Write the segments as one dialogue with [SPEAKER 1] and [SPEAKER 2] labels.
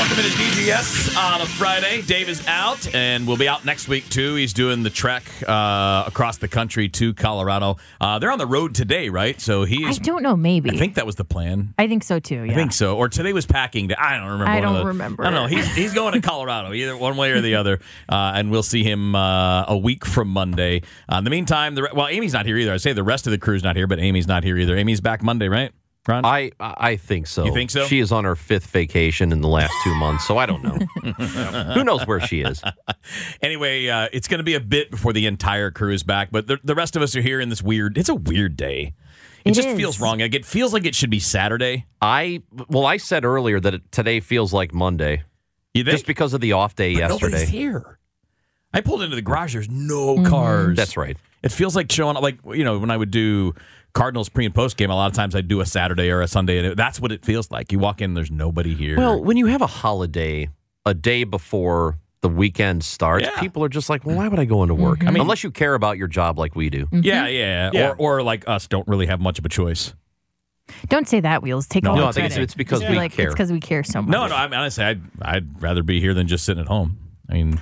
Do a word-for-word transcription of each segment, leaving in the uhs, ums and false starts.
[SPEAKER 1] welcome into D G S on a Friday. Dave is out, and we'll be out next week, too. He's doing the trek uh, across the country to Colorado. Uh, they're on the road today, right? So he is,
[SPEAKER 2] I don't know, maybe.
[SPEAKER 1] I think that was the plan.
[SPEAKER 2] I think so, too, yeah.
[SPEAKER 1] I think so. Or today was packing day. I don't remember.
[SPEAKER 2] I
[SPEAKER 1] one
[SPEAKER 2] don't
[SPEAKER 1] of the,
[SPEAKER 2] remember.
[SPEAKER 1] I don't know. He's, he's going to Colorado, either one way or the other. Uh, and we'll see him uh, a week from Monday. Uh, in the meantime, the, well, Amy's not here either. I say the rest of the crew's not here, but Amy's not here either. Amy's back Monday, right? Ron?
[SPEAKER 3] I I think so.
[SPEAKER 1] You think so?
[SPEAKER 3] She is on her fifth vacation in the last two months, so I don't know. Who knows where she is?
[SPEAKER 1] Anyway, uh, it's going to be a bit before the entire crew is back, but the, the rest of us are here in this weird, it's a weird day. It,
[SPEAKER 2] It
[SPEAKER 1] just
[SPEAKER 2] is.
[SPEAKER 1] feels wrong. Like, it feels like it should be Saturday.
[SPEAKER 3] I Well, I said earlier that it, today feels like Monday,
[SPEAKER 1] You think?
[SPEAKER 3] just because of the off day
[SPEAKER 1] But
[SPEAKER 3] yesterday.
[SPEAKER 1] nobody's here. I pulled into the garage. There's no cars.
[SPEAKER 3] That's right.
[SPEAKER 1] It feels like showing up, like, you know, when I would do Cardinals pre and post game, a lot of times I'd do a Saturday or a Sunday, and it, that's what it feels like. You walk in, there's nobody here.
[SPEAKER 3] Well, when you have a holiday a day before the weekend starts,
[SPEAKER 1] Yeah.
[SPEAKER 3] people are just like, well, why would I go into work?
[SPEAKER 2] Mm-hmm.
[SPEAKER 3] I mean, unless you care about your job like we do.
[SPEAKER 1] yeah, yeah,
[SPEAKER 4] Yeah.
[SPEAKER 1] Or, or like us, don't really have much of a choice.
[SPEAKER 2] Don't say that, Wheels. Take
[SPEAKER 1] No,
[SPEAKER 2] all
[SPEAKER 1] no,
[SPEAKER 2] the
[SPEAKER 1] I think
[SPEAKER 3] it's,
[SPEAKER 2] credit.
[SPEAKER 3] it's because
[SPEAKER 2] Just
[SPEAKER 3] we
[SPEAKER 2] be like,
[SPEAKER 3] care.
[SPEAKER 2] It's because we care so much.
[SPEAKER 1] No, no, I mean, honestly, I'd, I'd rather be here than just sitting at home. I mean,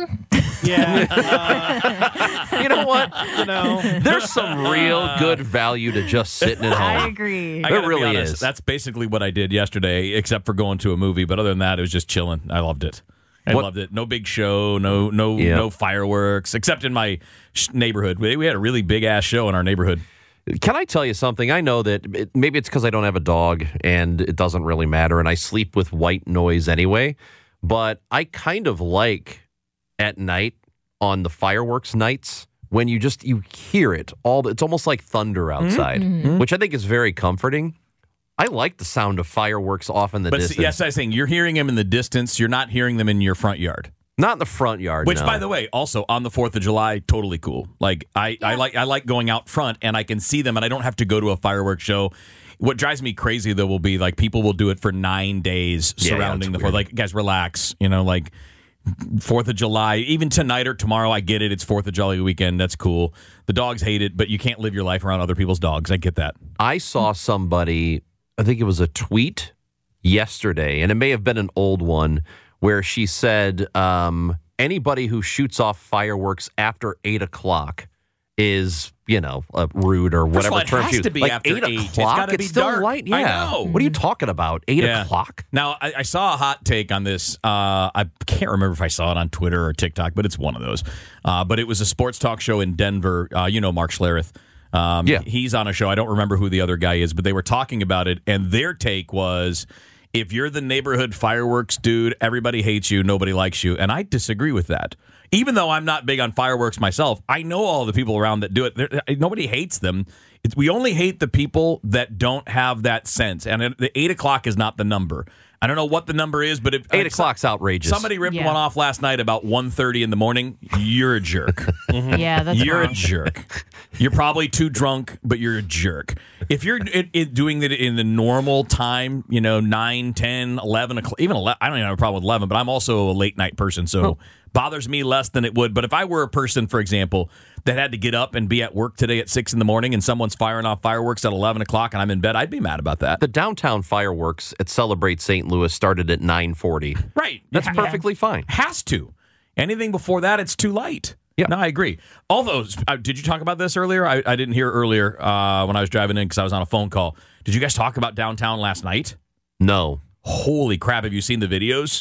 [SPEAKER 4] Yeah.
[SPEAKER 3] You know what?
[SPEAKER 4] You know.
[SPEAKER 3] There's some real good value to just sitting at
[SPEAKER 2] I
[SPEAKER 3] home.
[SPEAKER 2] agree.
[SPEAKER 1] I
[SPEAKER 3] There
[SPEAKER 1] gotta be
[SPEAKER 3] really
[SPEAKER 1] honest,
[SPEAKER 3] is.
[SPEAKER 1] That's basically what I did yesterday, except for going to a movie. But other than that, it was just chilling. I loved it. I
[SPEAKER 3] What-
[SPEAKER 1] loved it. No big show, no no
[SPEAKER 3] Yeah.
[SPEAKER 1] no fireworks, except in my sh- neighborhood. We, we had a really big ass show in our neighborhood.
[SPEAKER 3] Can I tell you something? I know that it, maybe it's because I don't have a dog and it doesn't really matter, and I sleep with white noise anyway. But I kind of like at night on the fireworks nights when you just you hear it all. It's almost like thunder outside, which I think is very comforting. I like the sound of fireworks off in the
[SPEAKER 1] But see,
[SPEAKER 3] distance.
[SPEAKER 1] yes, I was saying you're hearing them in the distance. You're not hearing them in your front yard.
[SPEAKER 3] Not in the front yard.
[SPEAKER 1] Which,
[SPEAKER 3] no.
[SPEAKER 1] by the way, also on the Fourth of July, totally cool. Like I, I like I like going out front and I can see them and I don't have to go to a fireworks show. What drives me crazy though will be like people will do it for nine days
[SPEAKER 3] Yeah,
[SPEAKER 1] surrounding the
[SPEAKER 3] that's
[SPEAKER 1] Fourth.
[SPEAKER 3] weird.
[SPEAKER 1] Like, guys, relax. You know, like Fourth of July, even tonight or tomorrow. I get it. It's Fourth of July weekend. That's cool. The dogs hate it, but you can't live your life around other people's dogs. I get that.
[SPEAKER 3] I saw somebody, I think it was a tweet yesterday, and it may have been an old one, where she said um, anybody who shoots off fireworks after eight o'clock is, you know, uh, rude or
[SPEAKER 1] First of
[SPEAKER 3] whatever
[SPEAKER 1] all, it
[SPEAKER 3] term
[SPEAKER 1] has
[SPEAKER 3] she used.
[SPEAKER 1] to be
[SPEAKER 3] like
[SPEAKER 1] after
[SPEAKER 3] eight
[SPEAKER 1] eight. It's
[SPEAKER 3] o'clock.
[SPEAKER 1] gotta
[SPEAKER 3] It's,
[SPEAKER 1] be
[SPEAKER 3] still
[SPEAKER 1] dark.
[SPEAKER 3] light.
[SPEAKER 1] I
[SPEAKER 3] Yeah.
[SPEAKER 1] know.
[SPEAKER 3] What are you talking about? Eight
[SPEAKER 1] Yeah.
[SPEAKER 3] o'clock.
[SPEAKER 1] Now, I, I saw a hot take on this. Uh, I can't remember if I saw it on Twitter or TikTok, but it's one of those. Uh, but it was a sports talk show in Denver. Uh, you know Mark Schlereth. Um,
[SPEAKER 3] Yeah.
[SPEAKER 1] He's on a show. I don't remember who the other guy is, but they were talking about it, and their take was, if you're the neighborhood fireworks dude, everybody hates you, nobody likes you. And I disagree with that. Even though I'm not big on fireworks myself, I know all the people around that do it. They're, nobody hates them. It's, we only hate the people that don't have that sense. And it, the eight o'clock is not the number. I don't know what the number is, but if
[SPEAKER 3] Eight
[SPEAKER 1] if
[SPEAKER 3] o'clock's outrageous.
[SPEAKER 1] somebody ripped
[SPEAKER 2] Yeah.
[SPEAKER 1] one off last night about one thirty in the morning, you're a jerk.
[SPEAKER 2] Yeah, that's
[SPEAKER 1] You're
[SPEAKER 2] wrong.
[SPEAKER 1] a jerk. You're probably too drunk, but you're a jerk. If you're it, it doing it in the normal time, you know, nine, ten, eleven o'clock, even eleven, I don't even have a problem with eleven, but I'm also a late night person, so bothers me less than it would. But if I were a person, for example, that had to get up and be at work today at six in the morning and someone's firing off fireworks at eleven o'clock and I'm in bed, I'd be mad about that.
[SPEAKER 3] The downtown fireworks at Celebrate Saint Louis started at nine forty.
[SPEAKER 1] Right.
[SPEAKER 3] That's
[SPEAKER 1] Yeah.
[SPEAKER 3] perfectly fine.
[SPEAKER 1] Has to. Anything before that, it's too late.
[SPEAKER 3] Yeah.
[SPEAKER 1] No, I agree. All those. Uh, did you talk about this earlier? I, I didn't hear earlier uh, when I was driving in because I was on a phone call. Did you guys talk about downtown last night?
[SPEAKER 3] No.
[SPEAKER 1] Holy crap! Have you seen the videos?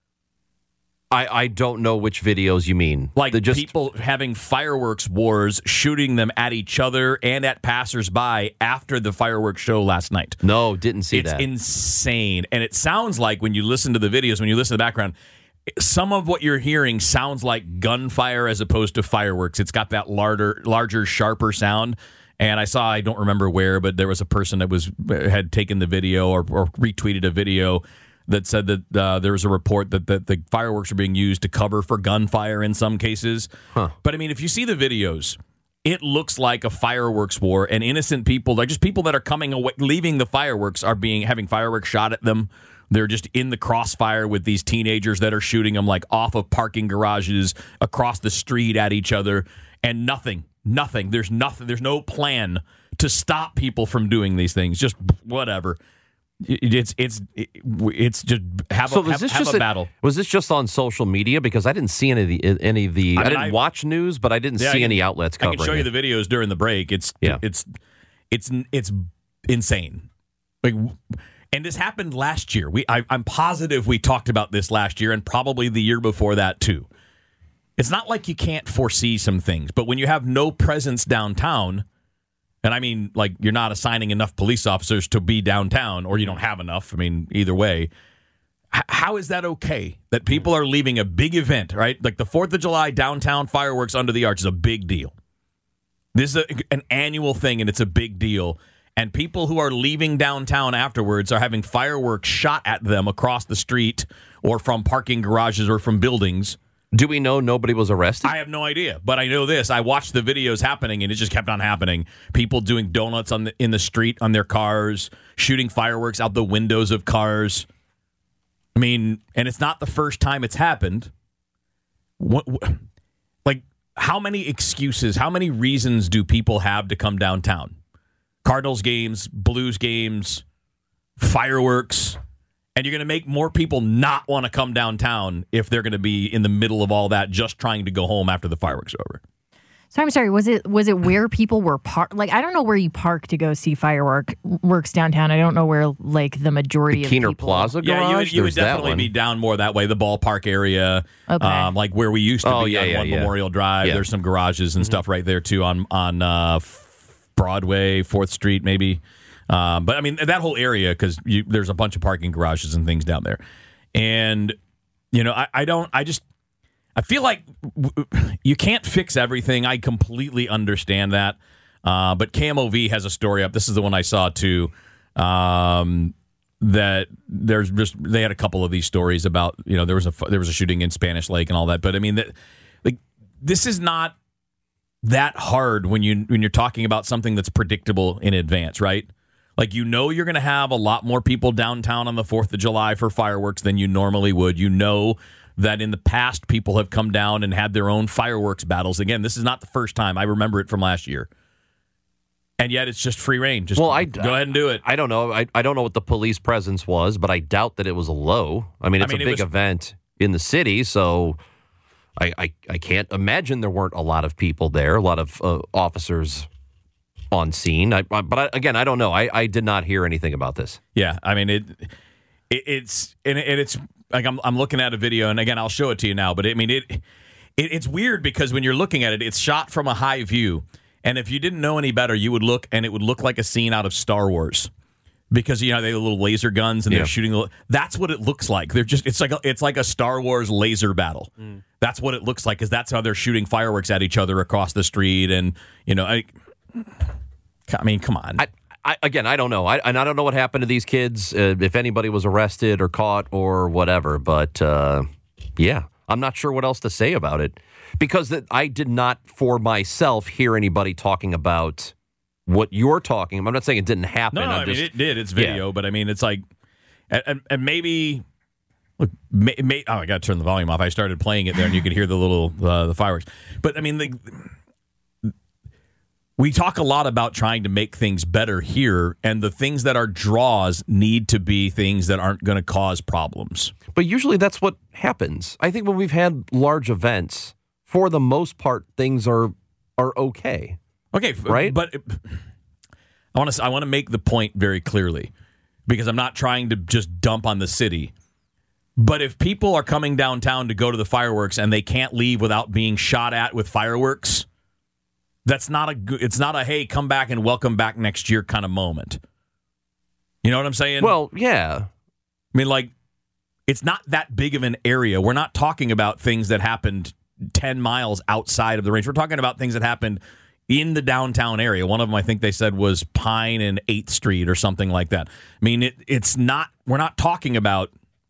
[SPEAKER 3] I, I don't know which videos you mean.
[SPEAKER 1] Like
[SPEAKER 3] The just
[SPEAKER 1] people having fireworks wars, shooting them at each other and at passersby after the fireworks show last night.
[SPEAKER 3] No, didn't see
[SPEAKER 1] It's
[SPEAKER 3] that.
[SPEAKER 1] insane. And it sounds like when you listen to the videos, when you listen to the background, some of what you're hearing sounds like gunfire as opposed to fireworks. It's got that larger, larger, sharper sound. And I saw, I don't remember where, but there was a person that was had taken the video or, or retweeted a video that said that uh, there was a report that, that the fireworks are being used to cover for gunfire in some cases.
[SPEAKER 3] Huh.
[SPEAKER 1] But I mean, if you see the videos, it looks like a fireworks war, and innocent people, like just people that are coming away, leaving the fireworks, are being having fireworks shot at them. They're just in the crossfire with these teenagers that are shooting them like off of parking garages across the street at each other, and nothing, nothing. There's nothing. There's no plan to stop people from doing these things. Just whatever. It's it's it's just have
[SPEAKER 3] So
[SPEAKER 1] a,
[SPEAKER 3] was
[SPEAKER 1] have,
[SPEAKER 3] this
[SPEAKER 1] have
[SPEAKER 3] just
[SPEAKER 1] a
[SPEAKER 3] a-
[SPEAKER 1] battle.
[SPEAKER 3] Was this just on social media? Because I didn't see any of the any of the.
[SPEAKER 1] I
[SPEAKER 3] I,
[SPEAKER 1] mean,
[SPEAKER 3] didn't
[SPEAKER 1] I-
[SPEAKER 3] watch news, but I didn't
[SPEAKER 1] Yeah,
[SPEAKER 3] see
[SPEAKER 1] I can-
[SPEAKER 3] any outlets
[SPEAKER 1] I
[SPEAKER 3] covering
[SPEAKER 1] can show you
[SPEAKER 3] it.
[SPEAKER 1] the videos during the break. It's
[SPEAKER 3] Yeah.
[SPEAKER 1] it's it's it's insane. Like, and this happened last year. We I, I'm positive we talked about this last year and probably the year before that too. It's not like you can't foresee some things, but when you have no presence downtown, and I mean, like, you're not assigning enough police officers to be downtown, or you don't have enough. I mean, either way, h- how is that okay? That people are leaving a big event, right? Like the Fourth of July downtown fireworks under the arch is a big deal. This is a, an annual thing, and it's a big deal. And people who are leaving downtown afterwards are having fireworks shot at them across the street or from parking garages or from buildings.
[SPEAKER 3] Do we know nobody was arrested?
[SPEAKER 1] I have no idea, but I know this. I watched the videos happening, and it just kept on happening. People doing donuts on the, in the street on their cars, shooting fireworks out the windows of cars. I mean, and it's not the first time it's happened. What, what, like, how many excuses, how many reasons do people have to come downtown? Cardinals games, Blues games, fireworks. And you're going to make more people not want to come downtown if they're going to be in the middle of all that, just trying to go home after the fireworks are over.
[SPEAKER 2] So I'm sorry. Was it was it where people were parked? Like, I don't know where you park to go see firework works downtown. I don't know where like the majority
[SPEAKER 3] the
[SPEAKER 2] of
[SPEAKER 3] Keener
[SPEAKER 2] people.
[SPEAKER 3] Plaza garage?
[SPEAKER 1] Yeah, you would, you would
[SPEAKER 3] There's that
[SPEAKER 1] definitely
[SPEAKER 3] one.
[SPEAKER 1] be down more that way, the ballpark area,
[SPEAKER 2] Okay.
[SPEAKER 1] um, like where we used to
[SPEAKER 3] Oh,
[SPEAKER 1] be
[SPEAKER 3] yeah,
[SPEAKER 1] on
[SPEAKER 3] yeah,
[SPEAKER 1] one
[SPEAKER 3] yeah.
[SPEAKER 1] Memorial Drive.
[SPEAKER 3] Yeah.
[SPEAKER 1] There's some garages and stuff right there too on on uh, Broadway, Fourth Street, maybe. Um, but I mean that whole area, because there's a bunch of parking garages and things down there, and you know I, I don't I just I feel like w- you can't fix everything. I completely understand that, uh, but K M O V has a story up. This is the one I saw too. Um, that there's just they had a couple of these stories about, you know, there was a there was a shooting in Spanish Lake and all that. But I mean that like this is not that hard when you when you're talking about something that's predictable in advance, right? Like, you know, you're going to have a lot more people downtown on the fourth of July for fireworks than you normally would. You know that in the past, people have come down and had their own fireworks battles. Again, this is not the first time. I remember it from last year. And yet it's just free reign. Just
[SPEAKER 3] Well, I-
[SPEAKER 1] go ahead and do it.
[SPEAKER 3] I don't know. I, I don't know what the police presence was, but I doubt that it was low. I mean, it's
[SPEAKER 1] I mean,
[SPEAKER 3] a
[SPEAKER 1] it
[SPEAKER 3] big
[SPEAKER 1] was-
[SPEAKER 3] event in the city, so I, I, I can't imagine there weren't a lot of people there, a lot of uh, officers on scene. I, I, but I, again, I don't know. I, I did not hear anything about this.
[SPEAKER 1] Yeah, I mean it. it it's and, it, and it's like I'm I'm looking at a video, and again I'll show it to you now. But I mean it, it. It's weird because when you're looking at it, it's shot from a high view, and if you didn't know any better, you would look and it would look like a scene out of Star Wars, because you know they have little laser guns and
[SPEAKER 3] Yeah.
[SPEAKER 1] they're shooting. Little, that's what it looks like. They're just it's like a, it's like a Star Wars laser battle. Mm. That's what it looks like, because that's how they're shooting fireworks at each other across the street, and you know I. I mean, come on.
[SPEAKER 3] I, I again, I don't know. I, and I don't know what happened to these kids, uh, if anybody was arrested or caught or whatever. But uh, yeah, I'm not sure what else to say about it, because that I did not, for myself, hear anybody talking about what you're talking about. I'm not saying it didn't happen.
[SPEAKER 1] No, no,
[SPEAKER 3] I'm
[SPEAKER 1] I
[SPEAKER 3] just,
[SPEAKER 1] mean, it did. It's video,
[SPEAKER 3] Yeah.
[SPEAKER 1] but I mean, it's like, and, and maybe, look, may, may, oh, I got to turn the volume off. I started playing it there, and you could hear the little uh, the fireworks. But I mean, the, we talk a lot about trying to make things better here, and the things that are draws need to be things that aren't going to cause problems.
[SPEAKER 3] But usually that's what happens. I think when we've had large events, for the most part, things are are okay.
[SPEAKER 1] Okay, f-
[SPEAKER 3] Right?
[SPEAKER 1] But I want to I want to make the point very clearly, because I'm not trying to just dump on the city. But if people are coming downtown to go to the fireworks and they can't leave without being shot at with fireworks, that's not a good. It's not a hey, come back and welcome back next year kind of moment. You know what I'm saying?
[SPEAKER 3] Well, yeah.
[SPEAKER 1] I mean, like, it's not that big of an area. We're not talking about things that happened ten miles outside of the range. We're talking about things that happened in the downtown area. One of them, I think they said, was Pine and eighth Street or something like that. I mean, it, it's not, we're not talking about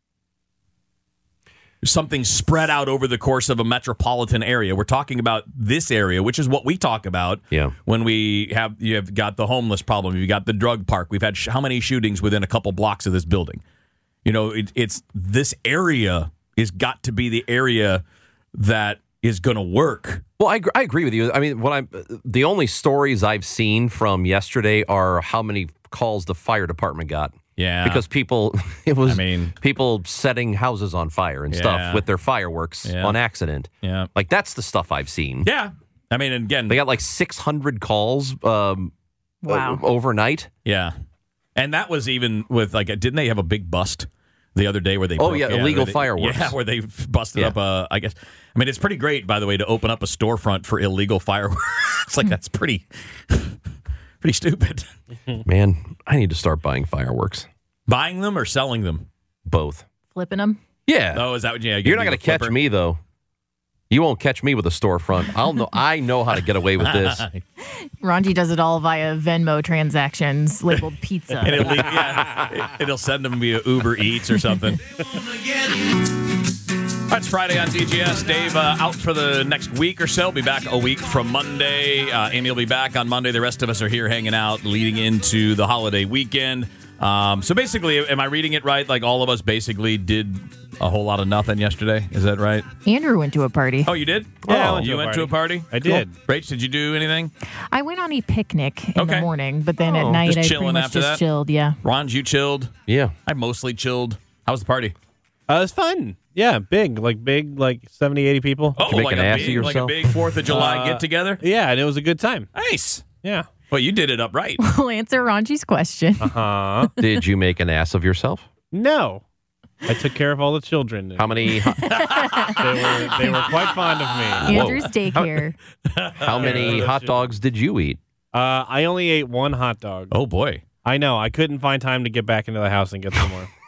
[SPEAKER 1] something spread out over the course of a metropolitan area. We're talking about this area, which is what we talk about
[SPEAKER 3] Yeah.
[SPEAKER 1] when we have, you have got the homeless problem. You've got the drug park. We've had sh- how many shootings within a couple blocks of this building? You know, it, it's this area is got to be the area that is going to work.
[SPEAKER 3] Well, I, gr- I agree with you. I mean, what I'm the only stories I've seen from yesterday are how many calls the fire department got
[SPEAKER 1] Yeah.
[SPEAKER 3] Because people, it was
[SPEAKER 1] I mean-
[SPEAKER 3] people setting houses on fire and
[SPEAKER 1] Yeah.
[SPEAKER 3] stuff with their fireworks
[SPEAKER 1] Yeah.
[SPEAKER 3] on accident.
[SPEAKER 1] Yeah.
[SPEAKER 3] Like, that's the stuff I've seen.
[SPEAKER 1] Yeah. I mean, again,
[SPEAKER 3] They got like six hundred calls um,
[SPEAKER 2] Wow.
[SPEAKER 3] o- overnight.
[SPEAKER 1] yeah. And that was even with, like, didn't they have a big bust the other day where they
[SPEAKER 3] Oh,
[SPEAKER 1] broke-
[SPEAKER 3] yeah, illegal
[SPEAKER 1] where they-
[SPEAKER 3] fireworks.
[SPEAKER 1] Yeah, where they busted
[SPEAKER 3] Yeah.
[SPEAKER 1] up a, I guess, I mean, it's pretty great, by the way, to open up a storefront for illegal fireworks. It's like, that's pretty, pretty stupid.
[SPEAKER 3] Man, I need to start buying fireworks.
[SPEAKER 1] Buying them or selling them?
[SPEAKER 3] Both.
[SPEAKER 2] Flipping them.
[SPEAKER 3] Yeah.
[SPEAKER 1] Oh, is that what, yeah.
[SPEAKER 3] You're not going to catch me, though. You won't catch me with a storefront. I'll know. I know how to get away with this.
[SPEAKER 2] Ranji does it all via Venmo transactions labeled pizza.
[SPEAKER 1] And it'll, leave- yeah, it, it'll send them via Uber Eats or something. It's Friday on D G S. Dave uh, out for the next week or so. Be back a week from Monday. Uh, Amy will be back on Monday. The rest of us are here hanging out leading into the holiday weekend. Um, so basically, am I reading it right? Like all of us basically did a whole lot of nothing yesterday. Is that right?
[SPEAKER 2] Andrew went to a party.
[SPEAKER 1] Oh, you did?
[SPEAKER 4] Yeah, I
[SPEAKER 1] oh,
[SPEAKER 4] went to
[SPEAKER 1] you
[SPEAKER 4] a
[SPEAKER 1] went to a party?
[SPEAKER 4] I did.
[SPEAKER 1] Cool. Rach, did you do anything?
[SPEAKER 2] I went on a picnic in
[SPEAKER 1] Okay.
[SPEAKER 2] the morning, but then
[SPEAKER 1] Oh,
[SPEAKER 2] at night
[SPEAKER 1] just
[SPEAKER 2] I pretty
[SPEAKER 1] chilling
[SPEAKER 2] much
[SPEAKER 1] after
[SPEAKER 2] just
[SPEAKER 1] that?
[SPEAKER 2] chilled. Yeah.
[SPEAKER 1] Ron, you chilled.
[SPEAKER 3] Yeah.
[SPEAKER 1] I mostly chilled. How was the party?
[SPEAKER 4] Uh, it was fun. Yeah, big, like big, like seventy, eighty people.
[SPEAKER 1] Oh,
[SPEAKER 3] you make
[SPEAKER 1] like
[SPEAKER 3] an
[SPEAKER 1] a
[SPEAKER 3] ass of
[SPEAKER 1] big, like a
[SPEAKER 3] yourself?
[SPEAKER 1] big Fourth of July
[SPEAKER 4] Uh,
[SPEAKER 1] get together.
[SPEAKER 4] Yeah, and it was a good time.
[SPEAKER 1] Nice.
[SPEAKER 4] Yeah.
[SPEAKER 1] Well, you did it up right.
[SPEAKER 2] We'll answer Ranji's question.
[SPEAKER 4] Huh?
[SPEAKER 3] Did you make an ass of yourself?
[SPEAKER 4] No. I took care of all the children.
[SPEAKER 3] How many?
[SPEAKER 4] They were they were quite fond of me.
[SPEAKER 3] Whoa.
[SPEAKER 2] Andrew's daycare.
[SPEAKER 3] How many hot dogs did you eat?
[SPEAKER 4] Uh, I only ate one hot dog.
[SPEAKER 1] Oh boy.
[SPEAKER 4] I know. I couldn't find time to get back into the house and get some more.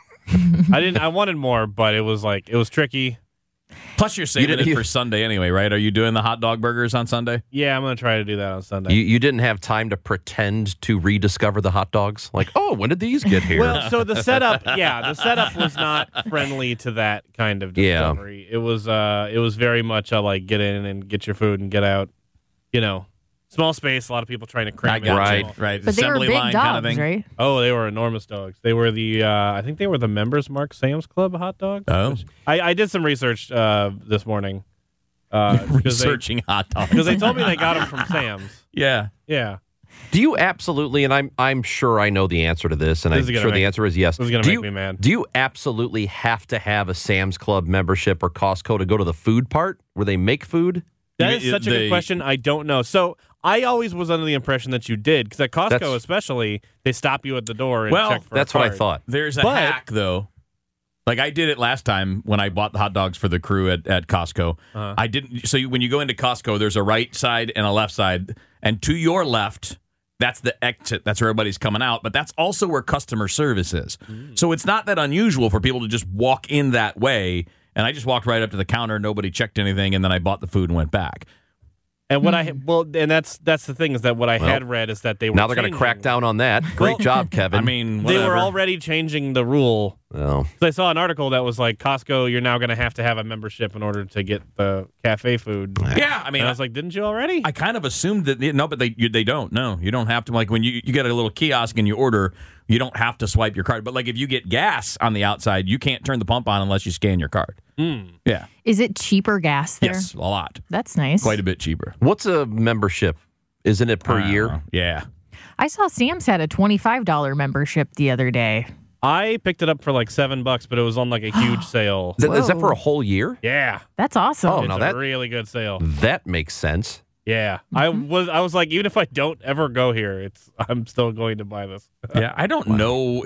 [SPEAKER 4] I didn't. I wanted more, but it was like it was tricky.
[SPEAKER 1] Plus, you're saving
[SPEAKER 3] didn't-
[SPEAKER 1] it
[SPEAKER 3] you-
[SPEAKER 1] for Sunday anyway, right? Are you doing the hot dog burgers on Sunday?
[SPEAKER 4] Yeah, I'm gonna try to do that on Sunday.
[SPEAKER 3] You, you didn't have time to pretend to rediscover the hot dogs? Like, oh, when did these get here?
[SPEAKER 4] Well, so the setup, yeah, the setup was not friendly to that kind of
[SPEAKER 3] Yeah.
[SPEAKER 4] discovery. It was, uh, it was very much a like get in and get your food and get out. You know, small space, a lot of people trying to cram
[SPEAKER 1] I
[SPEAKER 4] in.
[SPEAKER 1] got
[SPEAKER 3] Right.
[SPEAKER 1] you. Right.
[SPEAKER 2] But they were
[SPEAKER 1] Assembly
[SPEAKER 2] big
[SPEAKER 1] line
[SPEAKER 2] dogs,
[SPEAKER 1] kind of thing.
[SPEAKER 2] right?
[SPEAKER 4] Oh, they were enormous dogs. They were the, uh, I think they were the members Mark Sam's Club hot dogs.
[SPEAKER 1] Oh.
[SPEAKER 4] I, I did some research uh, this morning. Uh, because they,
[SPEAKER 1] Researching hot dogs.
[SPEAKER 4] because they told me they got them from Sam's.
[SPEAKER 1] yeah.
[SPEAKER 4] Yeah.
[SPEAKER 3] Do you absolutely, and I'm I'm sure I know the answer to this, and
[SPEAKER 4] This
[SPEAKER 3] I'm
[SPEAKER 4] is gonna
[SPEAKER 3] sure the
[SPEAKER 4] make-
[SPEAKER 3] answer is yes.
[SPEAKER 4] this is gonna
[SPEAKER 3] do
[SPEAKER 4] make
[SPEAKER 3] you,
[SPEAKER 4] me mad.
[SPEAKER 3] Do you absolutely have to have a Sam's Club membership or Costco to go to the food part where they make food?
[SPEAKER 4] That
[SPEAKER 1] You-
[SPEAKER 4] is such a
[SPEAKER 1] they-
[SPEAKER 4] good question. I don't know. So I always was under the impression that you did, because at Costco
[SPEAKER 3] That's-
[SPEAKER 4] especially, they stop you at the door and
[SPEAKER 1] Well,
[SPEAKER 4] check for
[SPEAKER 3] That's
[SPEAKER 4] a
[SPEAKER 3] what I
[SPEAKER 4] card.
[SPEAKER 3] thought.
[SPEAKER 1] There's a
[SPEAKER 4] But-
[SPEAKER 1] hack, though. Like I did it last time when I bought the hot dogs for the crew at, at Costco.
[SPEAKER 4] Uh-huh.
[SPEAKER 1] I didn't. So you, when you go into Costco, there's a right side and a left side, and to your left, that's the exit. That's where everybody's coming out. But that's also where customer service is.
[SPEAKER 4] Mm.
[SPEAKER 1] So it's not that unusual for people to just walk in that way. And I just walked right up to the counter. Nobody checked anything, and then I bought the food and went back.
[SPEAKER 4] And what I well, and that's that's the thing is that what I
[SPEAKER 3] Well,
[SPEAKER 4] had read is that they were
[SPEAKER 3] Now they're going to
[SPEAKER 4] changing-
[SPEAKER 3] crack down on that. Great job, Kevin.
[SPEAKER 1] I mean,
[SPEAKER 4] They
[SPEAKER 1] whatever.
[SPEAKER 4] were already changing the rule.
[SPEAKER 3] Well,
[SPEAKER 4] So I saw an article that was like Costco, you're now going to have to have a membership in order to get the cafe food.
[SPEAKER 1] Yeah, I mean,
[SPEAKER 4] And I was like, didn't you already?
[SPEAKER 1] I kind of assumed that no, but they you, they don't. No, you don't have to. Like when you you get a little kiosk and you order, you don't have to swipe your card. But like if you get gas on the outside, you can't turn the pump on unless you scan your card. Yeah.
[SPEAKER 2] Is it cheaper gas there?
[SPEAKER 1] Yes, a lot,
[SPEAKER 2] That's nice.
[SPEAKER 1] quite a bit cheaper
[SPEAKER 3] what's a membership? Isn't it per
[SPEAKER 1] Uh,
[SPEAKER 3] year?
[SPEAKER 1] Yeah.
[SPEAKER 2] I saw Sam's had a twenty-five dollars membership the other day.
[SPEAKER 4] I picked it up for like seven bucks, but it was on like a huge sale.
[SPEAKER 3] Is that- is that
[SPEAKER 2] Whoa.
[SPEAKER 3] for a whole year?
[SPEAKER 4] Yeah,
[SPEAKER 2] That's awesome.
[SPEAKER 3] Oh,
[SPEAKER 4] it's
[SPEAKER 3] now
[SPEAKER 4] a
[SPEAKER 3] that-
[SPEAKER 4] really good sale.
[SPEAKER 3] That makes sense.
[SPEAKER 4] Yeah, I was I was like, even if I don't ever go here, it's I'm still going to buy this.
[SPEAKER 1] Yeah, I don't know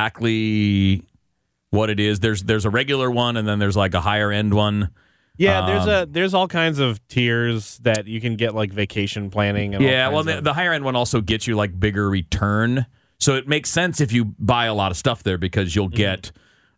[SPEAKER 1] exactly what it is. There's there's a regular one, and then there's like a higher end one.
[SPEAKER 4] Yeah, there's
[SPEAKER 1] Um,
[SPEAKER 4] a there's all kinds of tiers that you can get, like vacation planning. And all
[SPEAKER 1] Yeah, well,
[SPEAKER 4] kinds
[SPEAKER 1] the,
[SPEAKER 4] of-
[SPEAKER 1] the higher end one also gets you like bigger return, so it makes sense if you buy a lot of stuff there because you'll get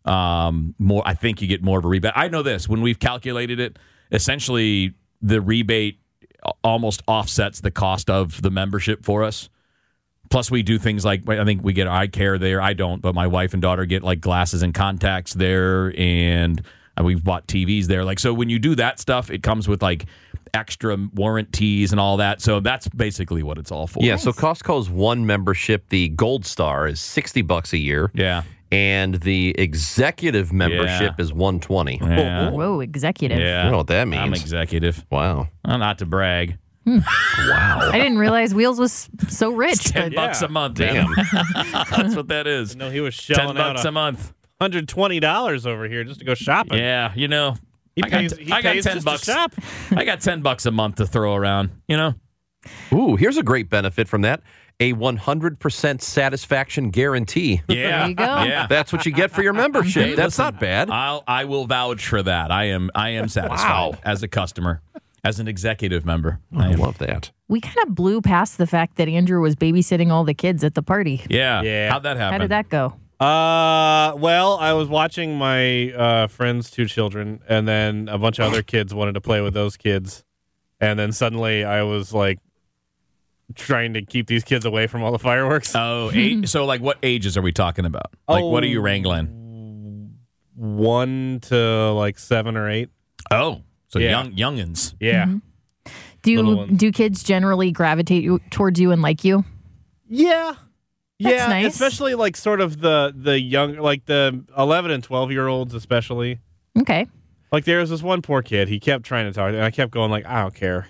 [SPEAKER 1] um, more. I think you get more of a rebate. I know this when we've calculated it. Essentially, the rebate almost offsets the cost of the membership for us. Plus, we do things like I think we get eye care there. I don't, but my wife and daughter get like glasses and contacts there, and we've bought T Vs there. Like, so when you do that stuff, it comes with like extra warranties and all that. So that's basically what it's all for.
[SPEAKER 3] Yeah, so Costco's one membership, the Gold Star, is sixty bucks a year.
[SPEAKER 1] Yeah.
[SPEAKER 3] And the executive membership
[SPEAKER 1] Yeah.
[SPEAKER 3] is one twenty.
[SPEAKER 1] Yeah.
[SPEAKER 2] Whoa, executive.
[SPEAKER 1] Yeah.
[SPEAKER 3] I don't know what that
[SPEAKER 1] I'm
[SPEAKER 3] means.
[SPEAKER 1] executive.
[SPEAKER 3] Wow.
[SPEAKER 1] Well, not to brag.
[SPEAKER 3] Wow.
[SPEAKER 2] I didn't realize Wheels was so rich.
[SPEAKER 1] It's ten
[SPEAKER 2] but
[SPEAKER 1] bucks
[SPEAKER 4] Yeah.
[SPEAKER 1] a month.
[SPEAKER 3] Damn.
[SPEAKER 1] man. That's what that is.
[SPEAKER 4] No, he was
[SPEAKER 1] Ten
[SPEAKER 4] shelling
[SPEAKER 1] bucks
[SPEAKER 4] out
[SPEAKER 1] a month.
[SPEAKER 4] one hundred twenty dollars over here just to go shopping.
[SPEAKER 1] Yeah, you know.
[SPEAKER 4] He
[SPEAKER 1] I got,
[SPEAKER 4] pays,
[SPEAKER 1] t-
[SPEAKER 4] he
[SPEAKER 1] I got
[SPEAKER 4] pays
[SPEAKER 1] ten
[SPEAKER 4] just
[SPEAKER 1] bucks.
[SPEAKER 4] to shop.
[SPEAKER 1] I got ten bucks a month to throw around. You know.
[SPEAKER 3] Ooh, here's a great benefit from that. A one hundred percent satisfaction guarantee.
[SPEAKER 1] Yeah.
[SPEAKER 2] There you go.
[SPEAKER 1] Yeah.
[SPEAKER 3] That's what you get for your membership.
[SPEAKER 1] Hey,
[SPEAKER 3] That's
[SPEAKER 1] listen,
[SPEAKER 3] not bad.
[SPEAKER 1] I'll I will vouch for that. I am I am satisfied
[SPEAKER 3] Wow.
[SPEAKER 1] as a customer, as an executive member.
[SPEAKER 3] I
[SPEAKER 1] I am.
[SPEAKER 3] love that.
[SPEAKER 2] We kind of blew past the fact that Andrew was babysitting all the kids at the party.
[SPEAKER 1] Yeah.
[SPEAKER 4] Yeah.
[SPEAKER 1] How'd that happen?
[SPEAKER 2] How did that go?
[SPEAKER 4] Uh, well, I was watching my uh, friend's two children, and then a bunch of other kids wanted to play with those kids, and then suddenly I was like trying to keep these kids away from all the fireworks.
[SPEAKER 1] Oh, eight, so like what ages are we talking about? Like what are you wrangling?
[SPEAKER 4] One to like seven or eight.
[SPEAKER 1] Oh, so
[SPEAKER 4] Yeah.
[SPEAKER 1] young youngins.
[SPEAKER 4] Yeah,
[SPEAKER 2] Do
[SPEAKER 4] Little
[SPEAKER 2] you,
[SPEAKER 4] ones.
[SPEAKER 2] do kids generally gravitate you, towards you and like you?
[SPEAKER 4] yeah,
[SPEAKER 2] That's
[SPEAKER 4] yeah.
[SPEAKER 2] nice.
[SPEAKER 4] Especially like sort of the the young, like the eleven and twelve year olds, especially.
[SPEAKER 2] Okay.
[SPEAKER 4] Like there was this one poor kid. He kept trying to talk, and I kept going like, I don't care.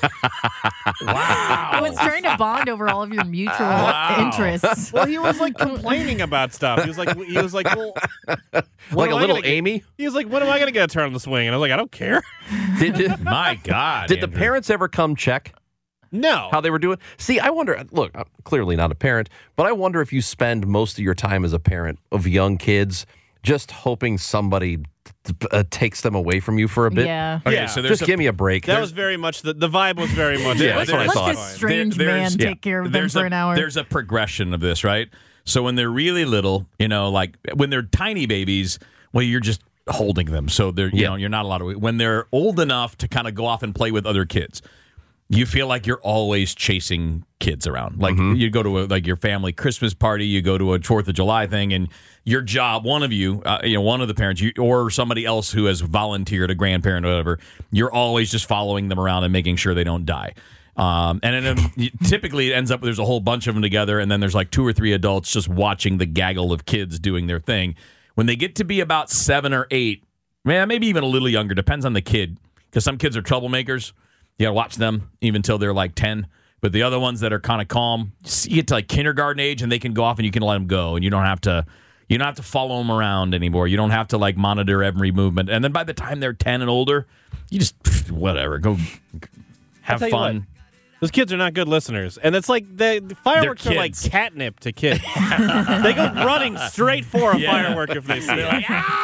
[SPEAKER 2] I was trying to bond over all of your mutual
[SPEAKER 1] Wow.
[SPEAKER 2] interests.
[SPEAKER 4] Well, he was like complaining about stuff. He was like, he was like, well,
[SPEAKER 3] Like
[SPEAKER 4] am
[SPEAKER 3] a
[SPEAKER 4] I
[SPEAKER 3] little
[SPEAKER 4] gonna get-
[SPEAKER 3] Amy.
[SPEAKER 4] he was like, when am I going to get a turn on the swing? And I was like, I don't care.
[SPEAKER 3] Did, did,
[SPEAKER 1] My God.
[SPEAKER 3] did the
[SPEAKER 1] Andrew.
[SPEAKER 3] parents ever come check
[SPEAKER 4] No.
[SPEAKER 3] how they were doing? See, I wonder. Look, I'm clearly not a parent, but I wonder if you spend most of your time as a parent of young kids just hoping somebody uh, takes them away from you for a bit.
[SPEAKER 2] Yeah.
[SPEAKER 1] Okay,
[SPEAKER 4] Yeah.
[SPEAKER 1] so there's
[SPEAKER 3] Just
[SPEAKER 1] a,
[SPEAKER 3] give me a break.
[SPEAKER 4] that was very much the the vibe was very much.
[SPEAKER 3] Yeah,
[SPEAKER 2] Let's,
[SPEAKER 3] that's what I
[SPEAKER 2] let's
[SPEAKER 3] thought.
[SPEAKER 2] this strange
[SPEAKER 1] There-
[SPEAKER 2] man
[SPEAKER 1] there's-
[SPEAKER 2] take care of them
[SPEAKER 1] there's
[SPEAKER 2] for
[SPEAKER 1] a,
[SPEAKER 2] an hour.
[SPEAKER 1] There's a progression of this, right? So when they're really little, you know, like when they're tiny babies, well, you're just holding them, so they're you
[SPEAKER 3] Yeah.
[SPEAKER 1] know you're not allowed to. When they're old enough to kind of go off and play with other kids, you feel like you're always chasing kids around. Like you go to a, like your family Christmas party, you go to a Fourth of July thing, and your job, one of you, uh, you know, one of the parents, you, or somebody else who has volunteered, a grandparent or whatever, you're always just following them around and making sure they don't die. Um, and then um, typically it ends up there's a whole bunch of them together, and then there's like two or three adults just watching the gaggle of kids doing their thing. When they get to be about seven or eight, man, maybe even a little younger, depends on the kid, because some kids are troublemakers. You got to watch them even until they're like ten. But the other ones that are kind of calm, you get to like kindergarten age, and they can go off, and you can let them go, and you don't have to. You don't have to follow them around anymore. You don't have to like monitor every movement. And then by the time they're ten and older, you just whatever go have
[SPEAKER 4] tell you
[SPEAKER 1] fun.
[SPEAKER 4] what. Those kids are not good listeners, and it's like the, the fireworks
[SPEAKER 1] They're
[SPEAKER 4] are like
[SPEAKER 1] kids.
[SPEAKER 4] catnip to kids. They go running straight for a
[SPEAKER 1] Yeah.
[SPEAKER 4] firework if they see it.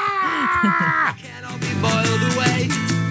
[SPEAKER 5] Can all be boiled away?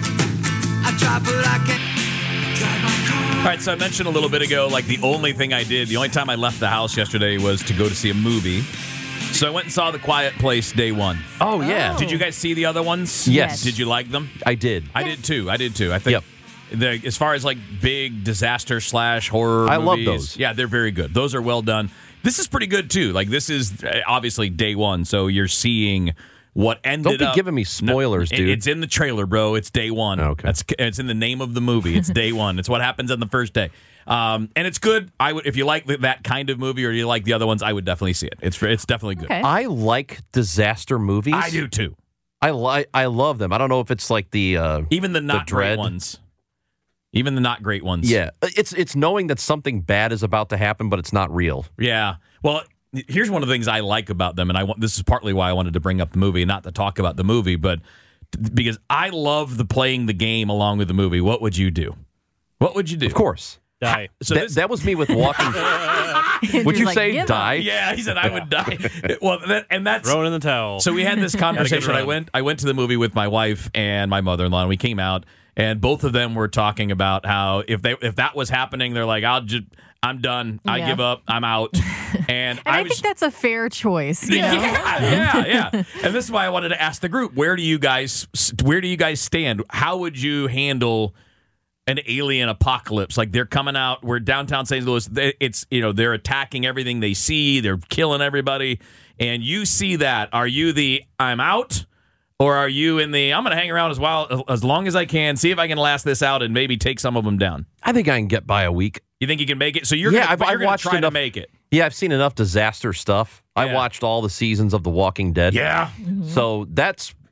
[SPEAKER 5] I try, but I can't. Drive my car.
[SPEAKER 1] All right, so I mentioned a little bit ago, like the only thing I did, the only time I left the house yesterday was to go to see a movie. So I went and saw The Quiet Place day one.
[SPEAKER 3] Oh yeah,
[SPEAKER 1] Did you guys see the other ones?
[SPEAKER 3] Yes.
[SPEAKER 1] Did you like them?
[SPEAKER 3] I did.
[SPEAKER 1] I did too. I did too. I think
[SPEAKER 3] Yep.
[SPEAKER 1] the, as far as like big disaster slash horror
[SPEAKER 3] I love
[SPEAKER 1] movies,
[SPEAKER 3] those.
[SPEAKER 1] Yeah, they're very good. Those are well done. This is pretty good too. Like this is uh, obviously day one, so you're seeing what ended
[SPEAKER 3] Don't be
[SPEAKER 1] up.
[SPEAKER 3] giving me spoilers,
[SPEAKER 1] No, it-
[SPEAKER 3] dude.
[SPEAKER 1] It's in the trailer, bro. It's day one.
[SPEAKER 3] Okay.
[SPEAKER 1] That's it's in the name of the movie. It's day one. It's what happens on the first day. Um, and it's good. I would if you like th- that kind of movie or you like the other ones, I would definitely see it. It's it's definitely good.
[SPEAKER 2] Okay.
[SPEAKER 3] I like disaster movies.
[SPEAKER 1] I do too.
[SPEAKER 3] I like. I love them. I don't know if it's like the. Uh,
[SPEAKER 1] Even the not great
[SPEAKER 3] dread.
[SPEAKER 1] ones. Even the not great ones.
[SPEAKER 3] yeah, it's it's knowing that something bad is about to happen, but it's not real.
[SPEAKER 1] Yeah. Well, here's one of the things I like about them, and I want this is partly why I wanted to bring up the movie, not to talk about the movie, but because I love the playing the game along with the movie. What would you do? What would you do?
[SPEAKER 3] Of course.
[SPEAKER 4] Die.
[SPEAKER 1] So
[SPEAKER 3] that,
[SPEAKER 1] this,
[SPEAKER 3] that was me with walking. Would you
[SPEAKER 2] Like,
[SPEAKER 3] say
[SPEAKER 2] give up.
[SPEAKER 3] die?
[SPEAKER 1] yeah, he said I would die. Well, that, and that's
[SPEAKER 4] Throw it in the towel.
[SPEAKER 1] so we had this conversation. I
[SPEAKER 4] run.
[SPEAKER 1] went I went to the movie with my wife and my mother-in-law, and we came out, and both of them were talking about how if they if that was happening, they're like, I'll just I'm done. I
[SPEAKER 2] Yeah.
[SPEAKER 1] give up. I'm out. And,
[SPEAKER 2] And I,
[SPEAKER 1] I was
[SPEAKER 2] think that's a fair choice. You know?
[SPEAKER 1] yeah, yeah, yeah. And this is why I wanted to ask the group: Where do you guys, where do you guys stand? How would you handle an alien apocalypse? Like they're coming out. We're downtown Saint Louis. They- It's you know they're attacking everything they see. They're killing everybody. And you see that. Are you the I'm out, or are you in the I'm going to hang around as well as long as I can, see if I can last this out, and maybe take some of them down?
[SPEAKER 3] I think I can get by a week.
[SPEAKER 1] You think you can make it? So you're
[SPEAKER 3] Yeah,
[SPEAKER 1] gonna,
[SPEAKER 3] I've-
[SPEAKER 1] but you're
[SPEAKER 3] I've
[SPEAKER 1] gonna
[SPEAKER 3] watched
[SPEAKER 1] try
[SPEAKER 3] enough-
[SPEAKER 1] to make it.
[SPEAKER 3] Yeah, I've seen enough disaster stuff. I
[SPEAKER 1] Yeah.
[SPEAKER 3] watched all the seasons of The Walking Dead.
[SPEAKER 1] Yeah.
[SPEAKER 3] So that's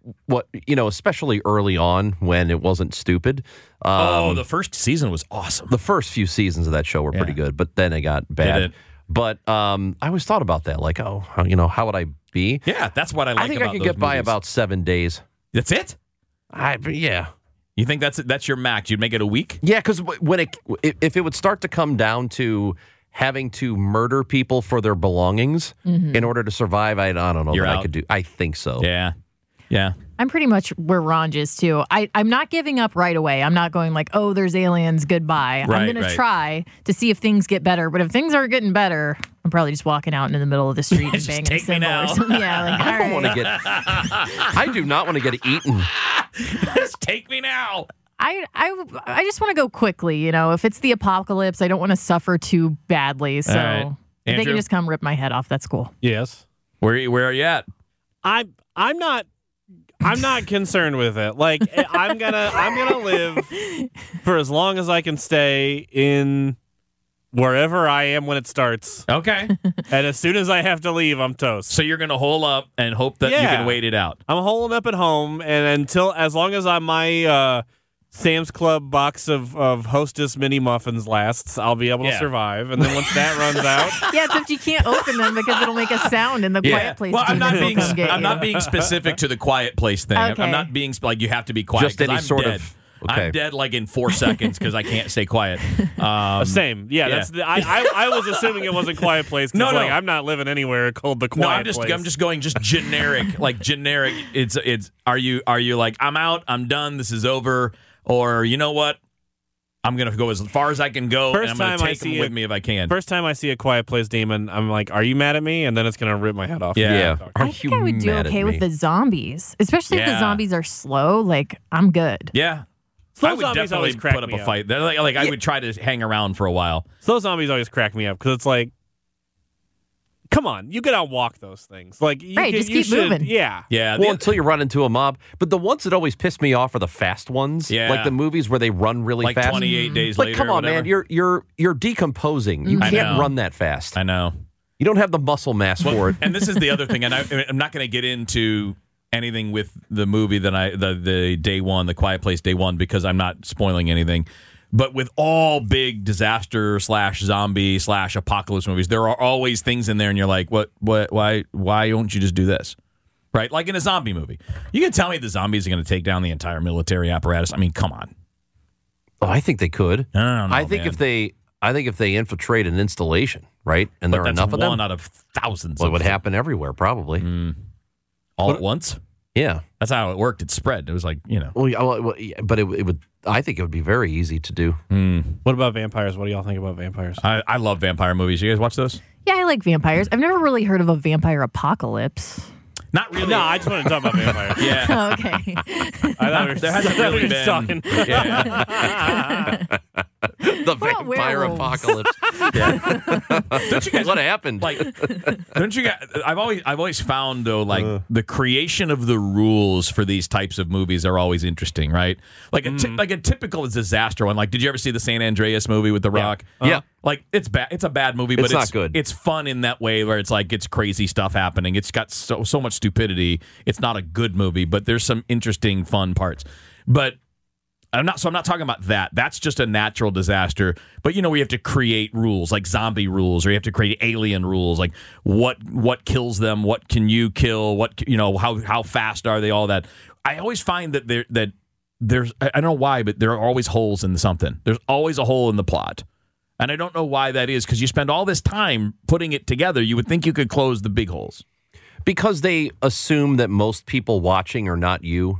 [SPEAKER 3] what you know, especially early on when it wasn't stupid. Um,
[SPEAKER 1] oh, the first season was awesome.
[SPEAKER 3] the first few seasons of that show were pretty
[SPEAKER 1] Yeah.
[SPEAKER 3] good, but then it got bad.
[SPEAKER 1] Did it?
[SPEAKER 3] But um, I always thought about that, like, oh, how, you know, how would I be?
[SPEAKER 1] Yeah, that's what I like
[SPEAKER 3] I think
[SPEAKER 1] about
[SPEAKER 3] I could
[SPEAKER 1] those
[SPEAKER 3] get by
[SPEAKER 1] movies.
[SPEAKER 3] about seven days.
[SPEAKER 1] That's it?
[SPEAKER 3] I yeah.
[SPEAKER 1] You think that's that's your max? You'd make it a week?
[SPEAKER 3] Yeah, because when it if it would start to come down to having to murder people for their belongings in order to survive, I, I don't know
[SPEAKER 1] You're
[SPEAKER 3] that I
[SPEAKER 1] out.
[SPEAKER 3] could do. I think so.
[SPEAKER 1] Yeah. Yeah.
[SPEAKER 2] I'm pretty much where Ronj is too. I, I'm not giving up right away. I'm not going like, oh, there's aliens, goodbye.
[SPEAKER 1] Right,
[SPEAKER 2] I'm going
[SPEAKER 1] right.
[SPEAKER 2] to try to see if things get better. But if things aren't getting better, I'm probably just walking out into the middle of the street and
[SPEAKER 1] Just
[SPEAKER 2] banging
[SPEAKER 1] take
[SPEAKER 2] a
[SPEAKER 1] me
[SPEAKER 2] cymbal
[SPEAKER 1] now.
[SPEAKER 2] or something. Yeah, like, all
[SPEAKER 3] I don't want to
[SPEAKER 2] right.
[SPEAKER 3] get. I do not want to get eaten.
[SPEAKER 1] Just take me now.
[SPEAKER 2] I, I, I just want to go quickly. You know, if it's the apocalypse, I don't want to suffer too badly. So
[SPEAKER 1] All right.
[SPEAKER 2] if they
[SPEAKER 1] Andrew?
[SPEAKER 2] can just come rip my head off, that's cool.
[SPEAKER 4] Yes.
[SPEAKER 1] Where you- where are you at?
[SPEAKER 4] I'm I'm not I'm not concerned with it. Like I'm gonna I'm gonna live for as long as I can stay in wherever I am when it starts.
[SPEAKER 1] Okay.
[SPEAKER 4] And as soon as I have to leave, I'm toast.
[SPEAKER 1] So you're going to hole up and hope that you
[SPEAKER 4] Yeah.
[SPEAKER 1] can wait it out.
[SPEAKER 4] I'm holding up at home, and until as long as I'm my uh, Sam's Club box of, of Hostess mini muffins lasts, I'll be able
[SPEAKER 1] Yeah.
[SPEAKER 4] to survive. And then once that runs out,
[SPEAKER 2] Yeah, except you can't open them because it'll make a sound in the quiet place.
[SPEAKER 1] Well, I'm not
[SPEAKER 2] demons will
[SPEAKER 1] being
[SPEAKER 2] come get
[SPEAKER 1] I'm
[SPEAKER 2] you.
[SPEAKER 1] not being specific to the quiet place thing. I'm- I'm
[SPEAKER 2] Okay.
[SPEAKER 1] not being sp- like you have to be quiet.
[SPEAKER 3] Just
[SPEAKER 1] 'cause
[SPEAKER 3] any
[SPEAKER 1] I'm
[SPEAKER 3] sort
[SPEAKER 1] dead.
[SPEAKER 3] of- okay.
[SPEAKER 1] I'm dead like in four seconds because I can't stay quiet. Um,
[SPEAKER 4] same. Yeah,
[SPEAKER 1] yeah.
[SPEAKER 4] that's the, I, I I was assuming it wasn't Quiet Place. 'Cause,
[SPEAKER 1] No, no.
[SPEAKER 4] like, I'm not living anywhere called the Quiet
[SPEAKER 1] no, I'm just
[SPEAKER 4] Place.
[SPEAKER 1] I'm just going just generic, like generic. It's it's are you are you like I'm out, I'm done, this is over, or you know what? I'm gonna go as far as I can go,
[SPEAKER 4] First
[SPEAKER 1] and I'm gonna
[SPEAKER 4] time I
[SPEAKER 1] take them
[SPEAKER 4] see
[SPEAKER 1] with
[SPEAKER 4] it-
[SPEAKER 1] me if I can.
[SPEAKER 4] First time I see a Quiet Place demon, I'm like, "Are you mad at me?" And then it's gonna rip my head off.
[SPEAKER 1] Yeah.
[SPEAKER 3] Yeah. Are
[SPEAKER 2] I
[SPEAKER 3] you
[SPEAKER 2] think I would do
[SPEAKER 3] mad at
[SPEAKER 2] okay
[SPEAKER 3] me?
[SPEAKER 2] with the zombies, especially if
[SPEAKER 1] Yeah.
[SPEAKER 2] the zombies are slow. Like, I'm good.
[SPEAKER 1] yeah,
[SPEAKER 4] Slow
[SPEAKER 1] I would
[SPEAKER 4] zombies
[SPEAKER 1] definitely
[SPEAKER 4] always crack
[SPEAKER 1] put up
[SPEAKER 4] me
[SPEAKER 1] a
[SPEAKER 4] up.
[SPEAKER 1] fight. They're Like, like I would try to hang around for a while.
[SPEAKER 4] Slow zombies always crack me up because it's like, come on, you can outwalk those things. Like, you
[SPEAKER 2] Right,
[SPEAKER 4] can,
[SPEAKER 2] just
[SPEAKER 4] you
[SPEAKER 2] keep
[SPEAKER 4] should,
[SPEAKER 2] moving.
[SPEAKER 4] Yeah.
[SPEAKER 1] Yeah,
[SPEAKER 3] Well,
[SPEAKER 1] the-
[SPEAKER 3] until you run into a mob. But the ones that always piss me off are the fast ones.
[SPEAKER 1] Yeah.
[SPEAKER 3] Like the movies where they run really
[SPEAKER 1] like
[SPEAKER 3] fast.
[SPEAKER 1] twenty-eight days
[SPEAKER 3] Like,
[SPEAKER 1] later.
[SPEAKER 3] come
[SPEAKER 1] or
[SPEAKER 3] on,
[SPEAKER 1] whatever.
[SPEAKER 3] man. You're you're you're decomposing. You
[SPEAKER 1] I
[SPEAKER 3] can't
[SPEAKER 1] know.
[SPEAKER 3] run that fast.
[SPEAKER 1] I know.
[SPEAKER 3] You don't have the muscle mass for it.
[SPEAKER 1] And this is the other thing, and I, I'm not going to get into anything with the movie that I the the day one, the Quiet Place day one, because I'm not spoiling anything. But with all big disaster slash zombie slash apocalypse movies, there are always things in there, and you're like, what, what, why, why don't you just do this? Right? Like in a zombie movie, you can tell me the zombies are going to take down the entire military apparatus. I mean, come on.
[SPEAKER 3] Oh, I think they could.
[SPEAKER 1] I don't know,
[SPEAKER 3] I think
[SPEAKER 1] man.
[SPEAKER 3] if they, I think if they infiltrate an installation, right, and
[SPEAKER 1] But
[SPEAKER 3] there are
[SPEAKER 1] that's
[SPEAKER 3] enough of
[SPEAKER 1] one
[SPEAKER 3] them,
[SPEAKER 1] out of thousands.
[SPEAKER 3] well, it
[SPEAKER 1] of
[SPEAKER 3] would happen everywhere, probably.
[SPEAKER 1] all at once.
[SPEAKER 3] Yeah.
[SPEAKER 1] That's how it worked. It spread. It was like, you know.
[SPEAKER 3] Well, yeah, well, well, yeah, but it, it would. I think it would be very easy to do.
[SPEAKER 4] What about vampires? What do y'all think about vampires?
[SPEAKER 1] I, I love vampire movies. You guys watch those?
[SPEAKER 2] Yeah, I like vampires. I've never really heard of a vampire apocalypse.
[SPEAKER 1] Not really.
[SPEAKER 4] No, I just want to talk about vampires.
[SPEAKER 1] Yeah.
[SPEAKER 2] Oh, okay.
[SPEAKER 4] I thought we were,
[SPEAKER 1] There hasn't
[SPEAKER 4] I thought we
[SPEAKER 1] really
[SPEAKER 4] were just
[SPEAKER 1] been.
[SPEAKER 4] talking.
[SPEAKER 1] Yeah.
[SPEAKER 3] The
[SPEAKER 2] What about
[SPEAKER 3] vampire
[SPEAKER 2] werewolves?
[SPEAKER 3] apocalypse.
[SPEAKER 1] Don't you guys
[SPEAKER 3] What happened?
[SPEAKER 1] like? Don't you guys? I've always I've always found though like the creation of the rules for these types of movies are always interesting, right? Like a ty- like a typical disaster one. Like, did you ever see the San Andreas movie with The Rock?
[SPEAKER 3] Yeah.
[SPEAKER 1] Like it's bad. It's a bad movie, but
[SPEAKER 3] It's
[SPEAKER 1] it's
[SPEAKER 3] not good.
[SPEAKER 1] It's fun in that way where it's like it's crazy stuff happening. It's got so so much stupidity. It's not a good movie, but there's some interesting, fun parts. But I'm not. So I'm not talking about that. That's just a natural disaster. But you know, we have to create rules like zombie rules, or you have to create alien rules, like what what kills them, what can you kill, what you know, how how fast are they, all that. I always find that there that there's I don't know why, but there are always holes in something. There's always a hole in the plot. And I don't know why that is, because you spend all this time putting it together. You would think you could close the big holes.
[SPEAKER 3] Because they assume that most people watching are not you.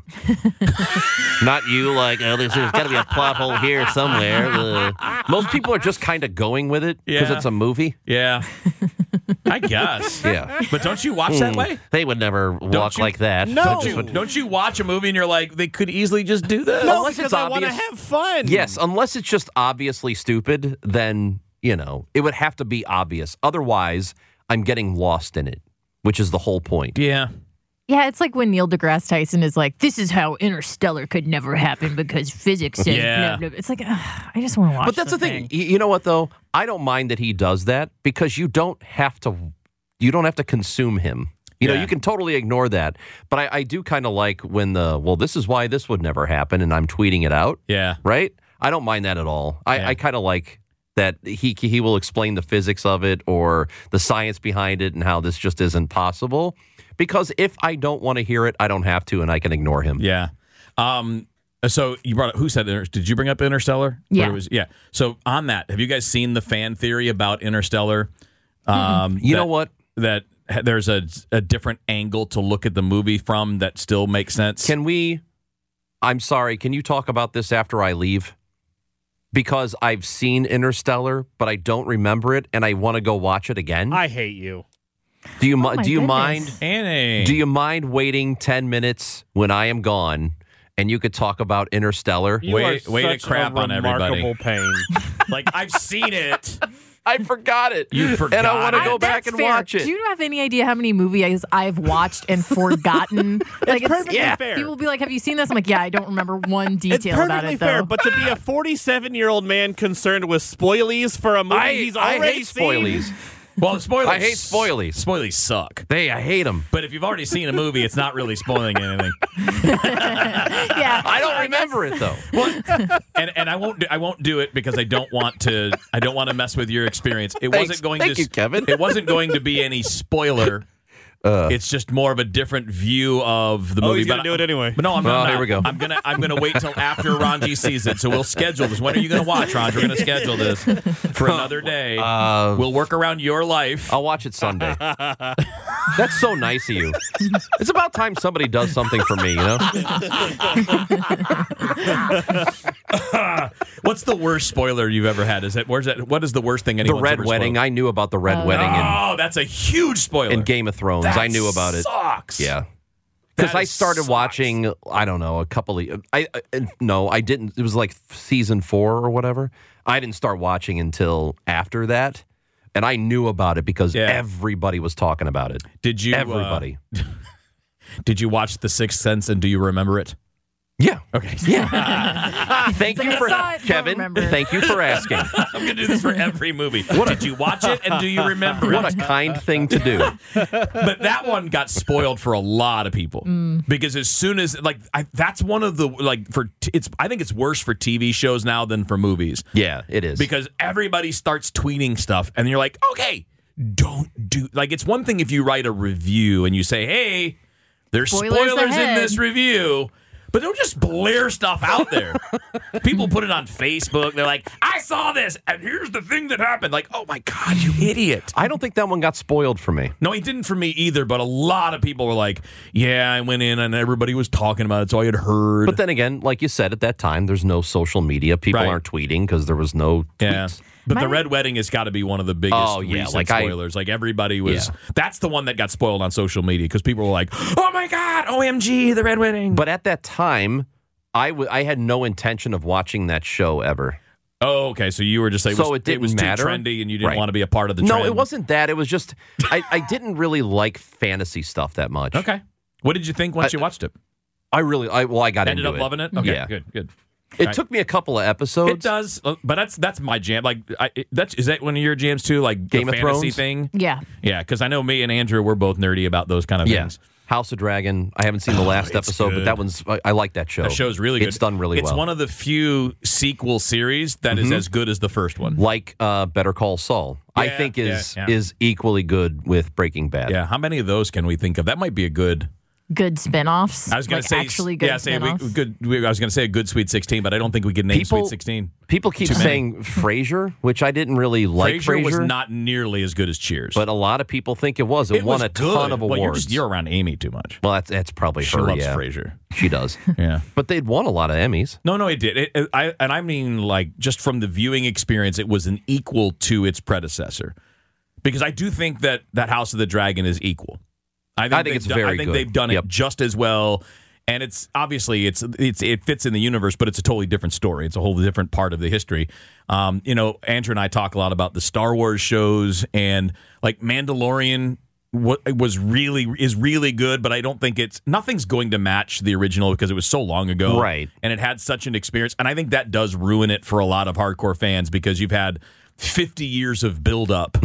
[SPEAKER 3] Not you, like, oh, there's, there's got to be a plot hole here somewhere. Uh, most people are just kind of going with it because
[SPEAKER 1] Yeah.
[SPEAKER 3] it's a movie.
[SPEAKER 1] Yeah, I guess.
[SPEAKER 3] Yeah.
[SPEAKER 1] But don't you watch that way?
[SPEAKER 3] They would never walk
[SPEAKER 1] you-
[SPEAKER 3] like that.
[SPEAKER 4] No.
[SPEAKER 1] Don't you, don't you watch a movie and you're like, they could easily just do this?
[SPEAKER 4] No,
[SPEAKER 3] Unless
[SPEAKER 4] because
[SPEAKER 3] it's
[SPEAKER 4] I want to
[SPEAKER 3] obvious.
[SPEAKER 4] have fun.
[SPEAKER 3] Yes, unless it's just obviously stupid, then, you know, it would have to be obvious. Otherwise, I'm getting lost in it, which is the whole point.
[SPEAKER 1] Yeah.
[SPEAKER 2] Yeah, it's like when Neil deGrasse Tyson is like, "This is how Interstellar could never happen because physics says."
[SPEAKER 1] Yeah.
[SPEAKER 2] Blah, blah. It's like, ugh, I just want to watch.
[SPEAKER 3] But that's the thing. Y- You know what, though? I don't mind that he does that because you don't have to, you don't have to consume him. You know,
[SPEAKER 1] Yeah.
[SPEAKER 3] you can totally ignore that. But I, I do kind of like when the, well, this is why this would never happen, and I'm tweeting it out.
[SPEAKER 1] Yeah.
[SPEAKER 3] Right? I don't mind that at all. I,
[SPEAKER 1] Yeah.
[SPEAKER 3] I kind of like that he he will explain the physics of it or the science behind it and how this just isn't possible. Because if I don't want to hear it, I don't have to, and I can ignore him.
[SPEAKER 1] Yeah. Um, so you brought up, who said, Inter- did you bring up Interstellar?
[SPEAKER 2] Yeah.
[SPEAKER 1] Or it was, yeah. So on that, have you guys seen the fan theory about Interstellar? Um,
[SPEAKER 3] You know
[SPEAKER 1] that-
[SPEAKER 3] what?
[SPEAKER 1] That there's a, a different angle to look at the movie from that still makes sense.
[SPEAKER 3] Can we, I'm sorry, can you talk about this after I leave? Because I've seen Interstellar, but I don't remember it, and I want to go watch it again.
[SPEAKER 4] I hate you.
[SPEAKER 3] Do you, mi-
[SPEAKER 2] Oh my
[SPEAKER 3] do you
[SPEAKER 2] goodness.
[SPEAKER 3] mind?
[SPEAKER 1] Annie.
[SPEAKER 3] Do you mind waiting ten minutes when I am gone and you could talk about Interstellar?
[SPEAKER 4] You
[SPEAKER 1] Way-
[SPEAKER 4] are
[SPEAKER 1] way to
[SPEAKER 4] such
[SPEAKER 1] crap
[SPEAKER 4] a
[SPEAKER 1] on everybody.
[SPEAKER 4] remarkable pain.
[SPEAKER 1] like, I've seen it.
[SPEAKER 3] I forgot it.
[SPEAKER 1] You forgot
[SPEAKER 3] And I want to
[SPEAKER 1] it.
[SPEAKER 3] go
[SPEAKER 2] I-
[SPEAKER 3] back
[SPEAKER 2] that's
[SPEAKER 3] and
[SPEAKER 2] fair.
[SPEAKER 3] watch it.
[SPEAKER 2] Do you have any idea how many movies I've watched and forgotten? like
[SPEAKER 4] perfectly
[SPEAKER 3] Yeah.
[SPEAKER 4] fair.
[SPEAKER 2] People will be like, "Have you seen this?" I'm like, "Yeah, I don't remember one
[SPEAKER 4] It's
[SPEAKER 2] detail about
[SPEAKER 4] perfectly
[SPEAKER 2] it though."
[SPEAKER 4] fair, but to be a forty-seven-year-old man concerned with spoilies for a movie
[SPEAKER 3] I,
[SPEAKER 4] he's
[SPEAKER 3] I
[SPEAKER 4] already
[SPEAKER 3] hate
[SPEAKER 4] seen.
[SPEAKER 3] spoilies.
[SPEAKER 1] Well, spoilers.
[SPEAKER 3] I hate spoilies.
[SPEAKER 1] Spoilies suck.
[SPEAKER 3] They, I hate them.
[SPEAKER 1] But if you've already seen a movie, it's not really spoiling anything.
[SPEAKER 2] yeah,
[SPEAKER 3] I don't remember it though.
[SPEAKER 1] and and I won't do, I won't do it because I don't want to I don't want to mess with your experience. It
[SPEAKER 3] Thanks.
[SPEAKER 1] wasn't going
[SPEAKER 3] Thank
[SPEAKER 1] to
[SPEAKER 3] you, Kevin.
[SPEAKER 1] It wasn't going to be any spoiler. It's just more of a different view of the
[SPEAKER 4] Oh,
[SPEAKER 1] movie.
[SPEAKER 4] he's gonna
[SPEAKER 1] but
[SPEAKER 4] do it anyway.
[SPEAKER 1] But no, I'm
[SPEAKER 3] Well,
[SPEAKER 1] not.
[SPEAKER 3] here we go.
[SPEAKER 1] I'm gonna I'm gonna wait till after Ranji sees it. So we'll schedule this. When are you gonna watch, Ranji? We're gonna schedule this for another day.
[SPEAKER 3] Uh,
[SPEAKER 1] we'll work around your life.
[SPEAKER 3] I'll watch it Sunday. That's so nice of you. It's about time somebody does something for me, you know?
[SPEAKER 1] What's the worst spoiler you've ever had? Is that where's that? What is the worst thing
[SPEAKER 3] The
[SPEAKER 1] anyone's
[SPEAKER 3] Red
[SPEAKER 1] ever
[SPEAKER 3] Wedding.
[SPEAKER 1] spoiled?
[SPEAKER 3] I knew about the Red Wedding in,
[SPEAKER 1] Oh, that's a huge spoiler.
[SPEAKER 3] in Game of Thrones.
[SPEAKER 1] That
[SPEAKER 3] I knew about it.
[SPEAKER 1] Sucks.
[SPEAKER 3] Yeah. Because
[SPEAKER 1] That
[SPEAKER 3] I
[SPEAKER 1] is-
[SPEAKER 3] started
[SPEAKER 1] sucks.
[SPEAKER 3] watching, I don't know, a couple of. I, I no, I didn't. It was like season four or whatever. I didn't start watching until after that, and I knew about it because
[SPEAKER 1] Yeah.
[SPEAKER 3] everybody was talking about it.
[SPEAKER 1] Did you? uh,
[SPEAKER 3] Everybody.
[SPEAKER 1] did you watch The Sixth Sense and do you remember it?
[SPEAKER 3] yeah.
[SPEAKER 1] Okay.
[SPEAKER 3] Yeah. Thank
[SPEAKER 2] like
[SPEAKER 3] you
[SPEAKER 2] I
[SPEAKER 3] for
[SPEAKER 2] saw it, don't
[SPEAKER 3] Kevin.
[SPEAKER 2] remember.
[SPEAKER 3] Thank you for asking.
[SPEAKER 1] I'm gonna do this for every movie. Did you watch it and do you remember
[SPEAKER 3] What
[SPEAKER 1] it?
[SPEAKER 3] a kind thing to do.
[SPEAKER 1] But that one got spoiled for a lot of people because as soon as like I, that's one of the like for t- it's I think it's worse for T V shows now than for movies
[SPEAKER 3] Yeah, it is.
[SPEAKER 1] because everybody starts tweeting stuff and you're like, okay, don't do like it's one thing if you write a review and you say, hey, there's
[SPEAKER 2] Spoilers
[SPEAKER 1] spoilers, in
[SPEAKER 2] ahead.
[SPEAKER 1] this review. But don't just blare stuff out there. People put it on Facebook. They're like, I saw this, and here's the thing that happened. Like, oh my God, you idiot.
[SPEAKER 3] I don't think that one got spoiled for me.
[SPEAKER 1] No, he didn't for me either, but a lot of people were like, yeah, I went in and everybody was talking about it, so I had heard.
[SPEAKER 3] But then again, like you said, at that time, there's no social media. People
[SPEAKER 1] Right.
[SPEAKER 3] aren't tweeting because there was no
[SPEAKER 1] yeah.
[SPEAKER 3] tweets.
[SPEAKER 1] But the
[SPEAKER 2] My-
[SPEAKER 1] Red Wedding has got to be one of the biggest
[SPEAKER 3] Oh, yeah,
[SPEAKER 1] recent
[SPEAKER 3] like I-
[SPEAKER 1] spoilers. like everybody was,
[SPEAKER 3] Yeah.
[SPEAKER 1] that's the one that got spoiled on social media because people were like, oh my God, O M G, the Red Wedding.
[SPEAKER 3] But at that time, I, w- I had no intention of watching that show ever.
[SPEAKER 1] Oh, okay. So you were just like,
[SPEAKER 3] So
[SPEAKER 1] was,
[SPEAKER 3] it didn't
[SPEAKER 1] was
[SPEAKER 3] matter?
[SPEAKER 1] too trendy and you didn't
[SPEAKER 3] Right.
[SPEAKER 1] want to be a part of the
[SPEAKER 3] No,
[SPEAKER 1] trend.
[SPEAKER 3] it wasn't that. It was just, I, I didn't really like fantasy stuff that much.
[SPEAKER 1] Okay. What did you think once you watched it?
[SPEAKER 3] I really, I well, I got
[SPEAKER 1] Ended
[SPEAKER 3] into
[SPEAKER 1] up
[SPEAKER 3] it.
[SPEAKER 1] loving it? Okay,
[SPEAKER 3] Yeah.
[SPEAKER 1] good, good.
[SPEAKER 3] It
[SPEAKER 1] Right.
[SPEAKER 3] took me a couple of episodes.
[SPEAKER 1] It does, uh, but that's that's my jam. Like, I, it- that's is that one of your jams too? Like
[SPEAKER 3] Game
[SPEAKER 1] the
[SPEAKER 3] of
[SPEAKER 1] fantasy
[SPEAKER 3] Thrones?
[SPEAKER 1] thing?
[SPEAKER 2] Yeah.
[SPEAKER 1] Yeah, because I know me and Andrew we're both nerdy about those kind of
[SPEAKER 3] Yeah.
[SPEAKER 1] things.
[SPEAKER 3] House of Dragon. I haven't seen the last
[SPEAKER 1] Oh, it's
[SPEAKER 3] episode,
[SPEAKER 1] good.
[SPEAKER 3] but that one's, I, I like that show.
[SPEAKER 1] That show's really good.
[SPEAKER 3] It's done really
[SPEAKER 1] It's
[SPEAKER 3] well.
[SPEAKER 1] one of the few sequel series that is as good as the first one.
[SPEAKER 3] like uh, Better Call Saul. I
[SPEAKER 1] Yeah,
[SPEAKER 3] think is
[SPEAKER 1] yeah, yeah.
[SPEAKER 3] is equally good with Breaking Bad.
[SPEAKER 1] Yeah, how many of those can we think of? That might be a good.
[SPEAKER 2] Good spin-offs.
[SPEAKER 1] I was going
[SPEAKER 2] like
[SPEAKER 1] to say
[SPEAKER 2] actually good
[SPEAKER 1] yeah, say we,
[SPEAKER 2] spin-offs.
[SPEAKER 1] good. We, I was going to say a good Sweet sixteen, but I don't think we could name
[SPEAKER 3] People-
[SPEAKER 1] Sweet sixteen.
[SPEAKER 3] People keep
[SPEAKER 1] Too many.
[SPEAKER 3] saying Frasier, which I didn't really like.
[SPEAKER 1] Frasier was
[SPEAKER 3] Frasier,
[SPEAKER 1] not nearly as good as Cheers,
[SPEAKER 3] but a lot of people think it was. It,
[SPEAKER 1] it
[SPEAKER 3] won
[SPEAKER 1] was
[SPEAKER 3] a
[SPEAKER 1] good.
[SPEAKER 3] ton of awards.
[SPEAKER 1] Well, you're just you're around Amy too much.
[SPEAKER 3] well, that's that's probably
[SPEAKER 1] She
[SPEAKER 3] her.
[SPEAKER 1] loves
[SPEAKER 3] yeah,
[SPEAKER 1] Frasier.
[SPEAKER 3] she does.
[SPEAKER 1] Yeah.
[SPEAKER 3] But they'd won a lot of Emmys.
[SPEAKER 1] No, no, it did. It, it- I, and I mean, like, just from the viewing experience, it was an equal to its predecessor. Because I do think that that House of the Dragon is equal. I think,
[SPEAKER 3] I think
[SPEAKER 1] they've
[SPEAKER 3] it's
[SPEAKER 1] done,
[SPEAKER 3] very
[SPEAKER 1] I think
[SPEAKER 3] good.
[SPEAKER 1] they've done
[SPEAKER 3] Yep.
[SPEAKER 1] it just as well. And it's obviously it's it's it fits in the universe, but it's a totally different story. It's a whole different part of the history. Um, you know, Andrew and I talk a lot about the Star Wars shows, and like Mandalorian what was really is really good, but I don't think it's nothing's going to match the original because it was so long ago,
[SPEAKER 3] Right.
[SPEAKER 1] And it had such an experience, and I think that does ruin it for a lot of hardcore fans because you've had fifty years of buildup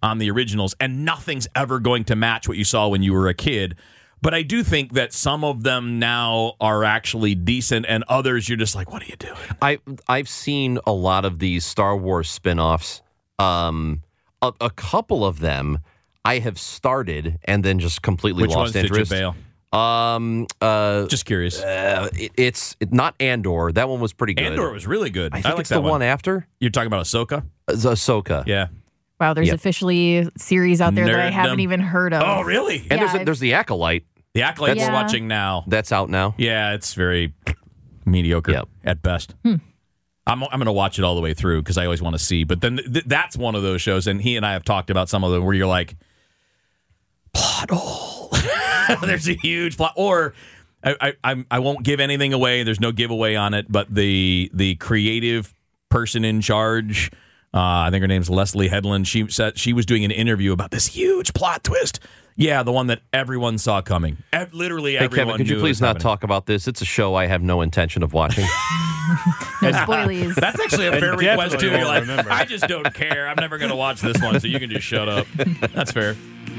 [SPEAKER 1] on the originals, and nothing's ever going to match what you saw when you were a kid. But I do think that some of them now are actually decent, and others you're just like, what are you doing?
[SPEAKER 3] I I've seen a lot of these Star Wars spin-offs. Um, a, a couple of them I have started and then just completely
[SPEAKER 1] Which ones
[SPEAKER 3] lost interest.
[SPEAKER 1] did you bail?
[SPEAKER 3] Um, uh,
[SPEAKER 1] Just curious.
[SPEAKER 3] uh, it, it's it, not Andor. That one was pretty good.
[SPEAKER 1] Andor was really good.
[SPEAKER 3] I
[SPEAKER 1] I,
[SPEAKER 3] think
[SPEAKER 1] like
[SPEAKER 3] it's
[SPEAKER 1] that
[SPEAKER 3] the
[SPEAKER 1] one.
[SPEAKER 3] one after
[SPEAKER 1] You're talking about Ahsoka?
[SPEAKER 3] uh, Ahsoka.
[SPEAKER 1] Yeah.
[SPEAKER 2] Wow, there's
[SPEAKER 3] Yep.
[SPEAKER 2] officially a series out there that I
[SPEAKER 1] Nerddom.
[SPEAKER 2] haven't even heard of.
[SPEAKER 1] Oh, really?
[SPEAKER 3] And
[SPEAKER 2] Yeah,
[SPEAKER 3] there's a, there's the Acolyte
[SPEAKER 1] The Acolyte
[SPEAKER 2] That's-
[SPEAKER 1] we're
[SPEAKER 2] Yeah.
[SPEAKER 1] watching now.
[SPEAKER 3] that's out now.
[SPEAKER 1] Yeah, it's very mediocre
[SPEAKER 3] Yep.
[SPEAKER 1] at best.
[SPEAKER 2] Hmm.
[SPEAKER 1] I'm I'm going to watch it all the way through because I always want to see. But then th- that's one of those shows, and he and I have talked about some of them where you're like, plot hole. There's a huge plot, or I, I I'm- I won't give anything away. There's no giveaway on it, but the the creative person in charge. Uh, I think her name's Leslie Headland. She said she was doing an interview about this huge plot twist. Yeah, the one that everyone saw coming. Ev- literally
[SPEAKER 3] Hey
[SPEAKER 1] everyone.
[SPEAKER 3] Kevin, could
[SPEAKER 1] knew
[SPEAKER 3] you
[SPEAKER 1] it
[SPEAKER 3] please
[SPEAKER 1] was
[SPEAKER 3] not
[SPEAKER 1] happening.
[SPEAKER 3] talk about this? It's a show I have no intention of watching.
[SPEAKER 2] No spoilies.
[SPEAKER 1] That's actually a fair
[SPEAKER 4] And
[SPEAKER 1] request too.
[SPEAKER 4] definitely
[SPEAKER 1] You're like,
[SPEAKER 4] won't remember.
[SPEAKER 1] I just don't care. I'm never going to watch this one, so you can just shut up. That's fair.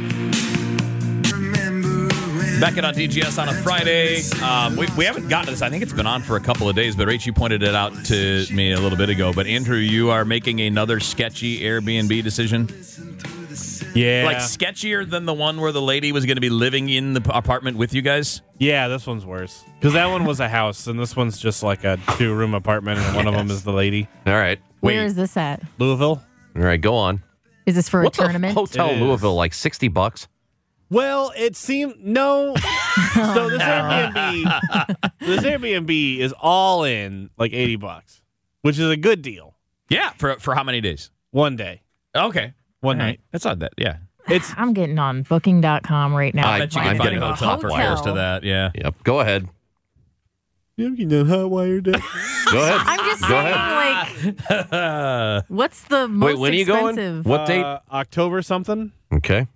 [SPEAKER 1] Back it on D G S on a Friday. Um, we, we haven't gotten to this. I think it's been on for a couple of days, but Rach, you pointed it out to me a little bit ago. But Andrew, you are making another sketchy Airbnb decision.
[SPEAKER 4] Yeah.
[SPEAKER 1] Like sketchier than the one where the lady was going to be living in the p- apartment with you guys.
[SPEAKER 4] Yeah, this one's worse. Because that one was a house, and this one's just like a two-room apartment, and one of them is the lady.
[SPEAKER 3] All right.
[SPEAKER 2] Where
[SPEAKER 1] wait.
[SPEAKER 2] is this at?
[SPEAKER 4] Louisville?
[SPEAKER 3] All right, go on.
[SPEAKER 2] Is this for
[SPEAKER 3] What's
[SPEAKER 2] a tournament?
[SPEAKER 3] a hotel
[SPEAKER 4] It
[SPEAKER 3] in
[SPEAKER 4] is.
[SPEAKER 3] Louisville like sixty bucks?
[SPEAKER 4] Well, it seemed... No. so this Airbnb... This Airbnb is all in, like, eighty bucks, which is a good deal.
[SPEAKER 1] Yeah, for for how many days?
[SPEAKER 4] One day.
[SPEAKER 1] Okay,
[SPEAKER 4] One
[SPEAKER 1] All right.
[SPEAKER 4] night.
[SPEAKER 1] That's not that. Yeah,
[SPEAKER 4] It's...
[SPEAKER 2] I'm getting on booking dot com right now.
[SPEAKER 3] I
[SPEAKER 1] I bet you
[SPEAKER 3] I'm
[SPEAKER 1] can find a
[SPEAKER 3] getting a
[SPEAKER 1] hotel for
[SPEAKER 3] Hotwire.
[SPEAKER 1] close to that. Yeah.
[SPEAKER 3] Yep. Go ahead.
[SPEAKER 4] You know how wired it.
[SPEAKER 3] Go ahead.
[SPEAKER 2] I'm just
[SPEAKER 3] Go
[SPEAKER 2] saying,
[SPEAKER 3] ahead.
[SPEAKER 2] like, what's the most
[SPEAKER 3] Wait, when are you going?
[SPEAKER 2] expensive?
[SPEAKER 3] What date?
[SPEAKER 4] Uh, October something?
[SPEAKER 3] Okay.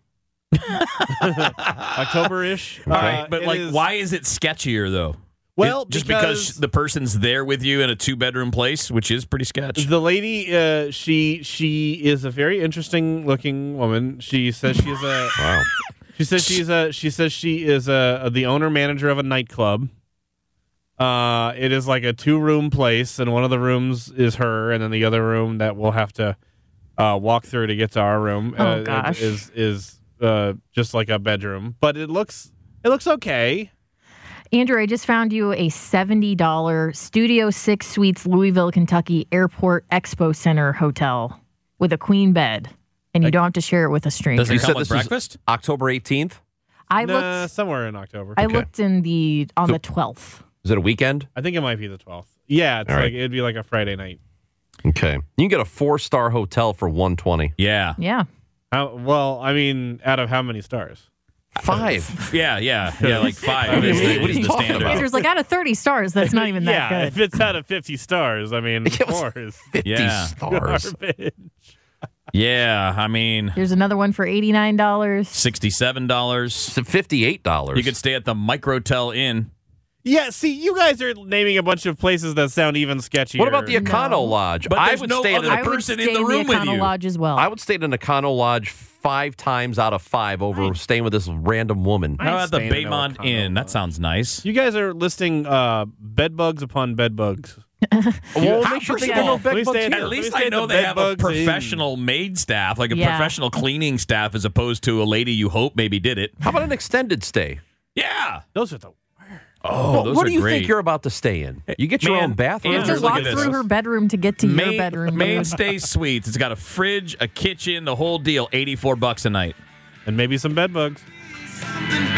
[SPEAKER 4] October-ish.
[SPEAKER 1] Right,
[SPEAKER 4] Uh,
[SPEAKER 1] but
[SPEAKER 4] it
[SPEAKER 1] like,
[SPEAKER 4] is-
[SPEAKER 1] why is it sketchier though?
[SPEAKER 4] Well,
[SPEAKER 1] It- just
[SPEAKER 4] because-
[SPEAKER 1] because the person's there with you in a two-bedroom place, which is pretty sketch.
[SPEAKER 4] The lady, uh, she she is a very interesting looking woman. She says she's a
[SPEAKER 3] Wow.
[SPEAKER 4] she says she's a she says she is a the owner manager of a nightclub. Uh, it is like a two room place, and one of the rooms is her, and then the other room that we'll have to uh, walk through to get to our room
[SPEAKER 2] Oh,
[SPEAKER 4] uh,
[SPEAKER 2] gosh.
[SPEAKER 4] is is uh, just like a bedroom, but it looks it looks okay.
[SPEAKER 2] Andrew, I just found you a seventy dollars Studio Six Suites, Louisville, Kentucky Airport Expo Center hotel with a queen bed, and you don't have to share it with a stranger.
[SPEAKER 1] Does it
[SPEAKER 3] You
[SPEAKER 1] come
[SPEAKER 3] said
[SPEAKER 1] with
[SPEAKER 3] this is-
[SPEAKER 1] breakfast?
[SPEAKER 3] October eighteenth?
[SPEAKER 2] I
[SPEAKER 4] Nah,
[SPEAKER 2] looked.
[SPEAKER 4] somewhere in October.
[SPEAKER 2] I
[SPEAKER 3] Okay.
[SPEAKER 2] looked in the on
[SPEAKER 3] So-
[SPEAKER 2] the twelfth.
[SPEAKER 3] Is it a weekend?
[SPEAKER 4] I think it might be the twelfth. Yeah, it's
[SPEAKER 3] All
[SPEAKER 4] like
[SPEAKER 3] right.
[SPEAKER 4] it'd be like a Friday night.
[SPEAKER 3] Okay. You can get a four-star hotel for one twenty.
[SPEAKER 1] Yeah.
[SPEAKER 2] Yeah,
[SPEAKER 4] How, well, I mean, out of how many stars?
[SPEAKER 3] Five.
[SPEAKER 1] Yeah, yeah, yeah, like five
[SPEAKER 3] I mean,
[SPEAKER 1] is the,
[SPEAKER 3] what are
[SPEAKER 1] is
[SPEAKER 3] you
[SPEAKER 1] the
[SPEAKER 3] talking
[SPEAKER 1] standard.
[SPEAKER 3] about?
[SPEAKER 2] Andrew's like out of thirty stars. That's not even that
[SPEAKER 4] yeah,
[SPEAKER 2] good.
[SPEAKER 4] if it's out of fifty stars, I mean,
[SPEAKER 3] It was
[SPEAKER 4] four is
[SPEAKER 3] fifty
[SPEAKER 1] Yeah.
[SPEAKER 3] stars.
[SPEAKER 4] garbage.
[SPEAKER 1] Yeah, I mean,
[SPEAKER 2] There's another one for eighty nine dollars.
[SPEAKER 1] sixty-seven dollars.
[SPEAKER 3] It's fifty-eight dollars.
[SPEAKER 1] You could stay at the Microtel Inn.
[SPEAKER 4] Yeah, see, you guys are naming a bunch of places that sound even sketchier.
[SPEAKER 3] What about the
[SPEAKER 2] No.
[SPEAKER 3] Econo Lodge?
[SPEAKER 1] But
[SPEAKER 3] I
[SPEAKER 1] there's
[SPEAKER 3] would
[SPEAKER 1] no
[SPEAKER 3] stay at
[SPEAKER 1] other
[SPEAKER 3] an,
[SPEAKER 2] I would
[SPEAKER 1] person
[SPEAKER 2] stay
[SPEAKER 1] in the room with
[SPEAKER 2] Econo
[SPEAKER 1] you.
[SPEAKER 2] Lodge as well.
[SPEAKER 3] I would stay at an Econo Lodge five times out of five over staying with this random woman.
[SPEAKER 1] How about the
[SPEAKER 4] staying in no
[SPEAKER 1] Baymont
[SPEAKER 4] Econo
[SPEAKER 1] Inn? That
[SPEAKER 4] Lodge.
[SPEAKER 1] sounds nice.
[SPEAKER 4] You guys are listing uh, bed bugs upon bed bugs.
[SPEAKER 3] Well,
[SPEAKER 1] How-
[SPEAKER 3] make sure
[SPEAKER 1] first
[SPEAKER 3] they
[SPEAKER 1] of
[SPEAKER 3] get no
[SPEAKER 1] all,
[SPEAKER 3] bed
[SPEAKER 4] let me
[SPEAKER 3] bugs
[SPEAKER 4] stay at
[SPEAKER 3] here.
[SPEAKER 1] At
[SPEAKER 4] Let me
[SPEAKER 1] least
[SPEAKER 4] stay
[SPEAKER 1] I
[SPEAKER 4] at
[SPEAKER 1] know
[SPEAKER 4] the
[SPEAKER 1] they
[SPEAKER 4] bed
[SPEAKER 1] have a
[SPEAKER 4] bugs inn.
[SPEAKER 1] professional maid staff, like a
[SPEAKER 2] Yeah.
[SPEAKER 1] professional cleaning staff, as opposed to a lady you hope maybe did it.
[SPEAKER 3] How about an extended stay?
[SPEAKER 1] Yeah.
[SPEAKER 4] Those are the.
[SPEAKER 1] Oh,
[SPEAKER 3] Well,
[SPEAKER 1] those
[SPEAKER 3] what
[SPEAKER 1] are
[SPEAKER 3] do you
[SPEAKER 1] great.
[SPEAKER 3] think you're about to stay in? You get your
[SPEAKER 1] Man,
[SPEAKER 3] own bathroom.
[SPEAKER 2] You
[SPEAKER 1] Andrew,
[SPEAKER 2] have to
[SPEAKER 1] look
[SPEAKER 2] walk
[SPEAKER 1] at this.
[SPEAKER 2] through her bedroom to get to your
[SPEAKER 1] Main,
[SPEAKER 2] bedroom. dude.
[SPEAKER 1] mainstay suites. It's got a fridge, a kitchen, the whole deal. eighty-four bucks a night.
[SPEAKER 4] And maybe some bed bugs.
[SPEAKER 5] Something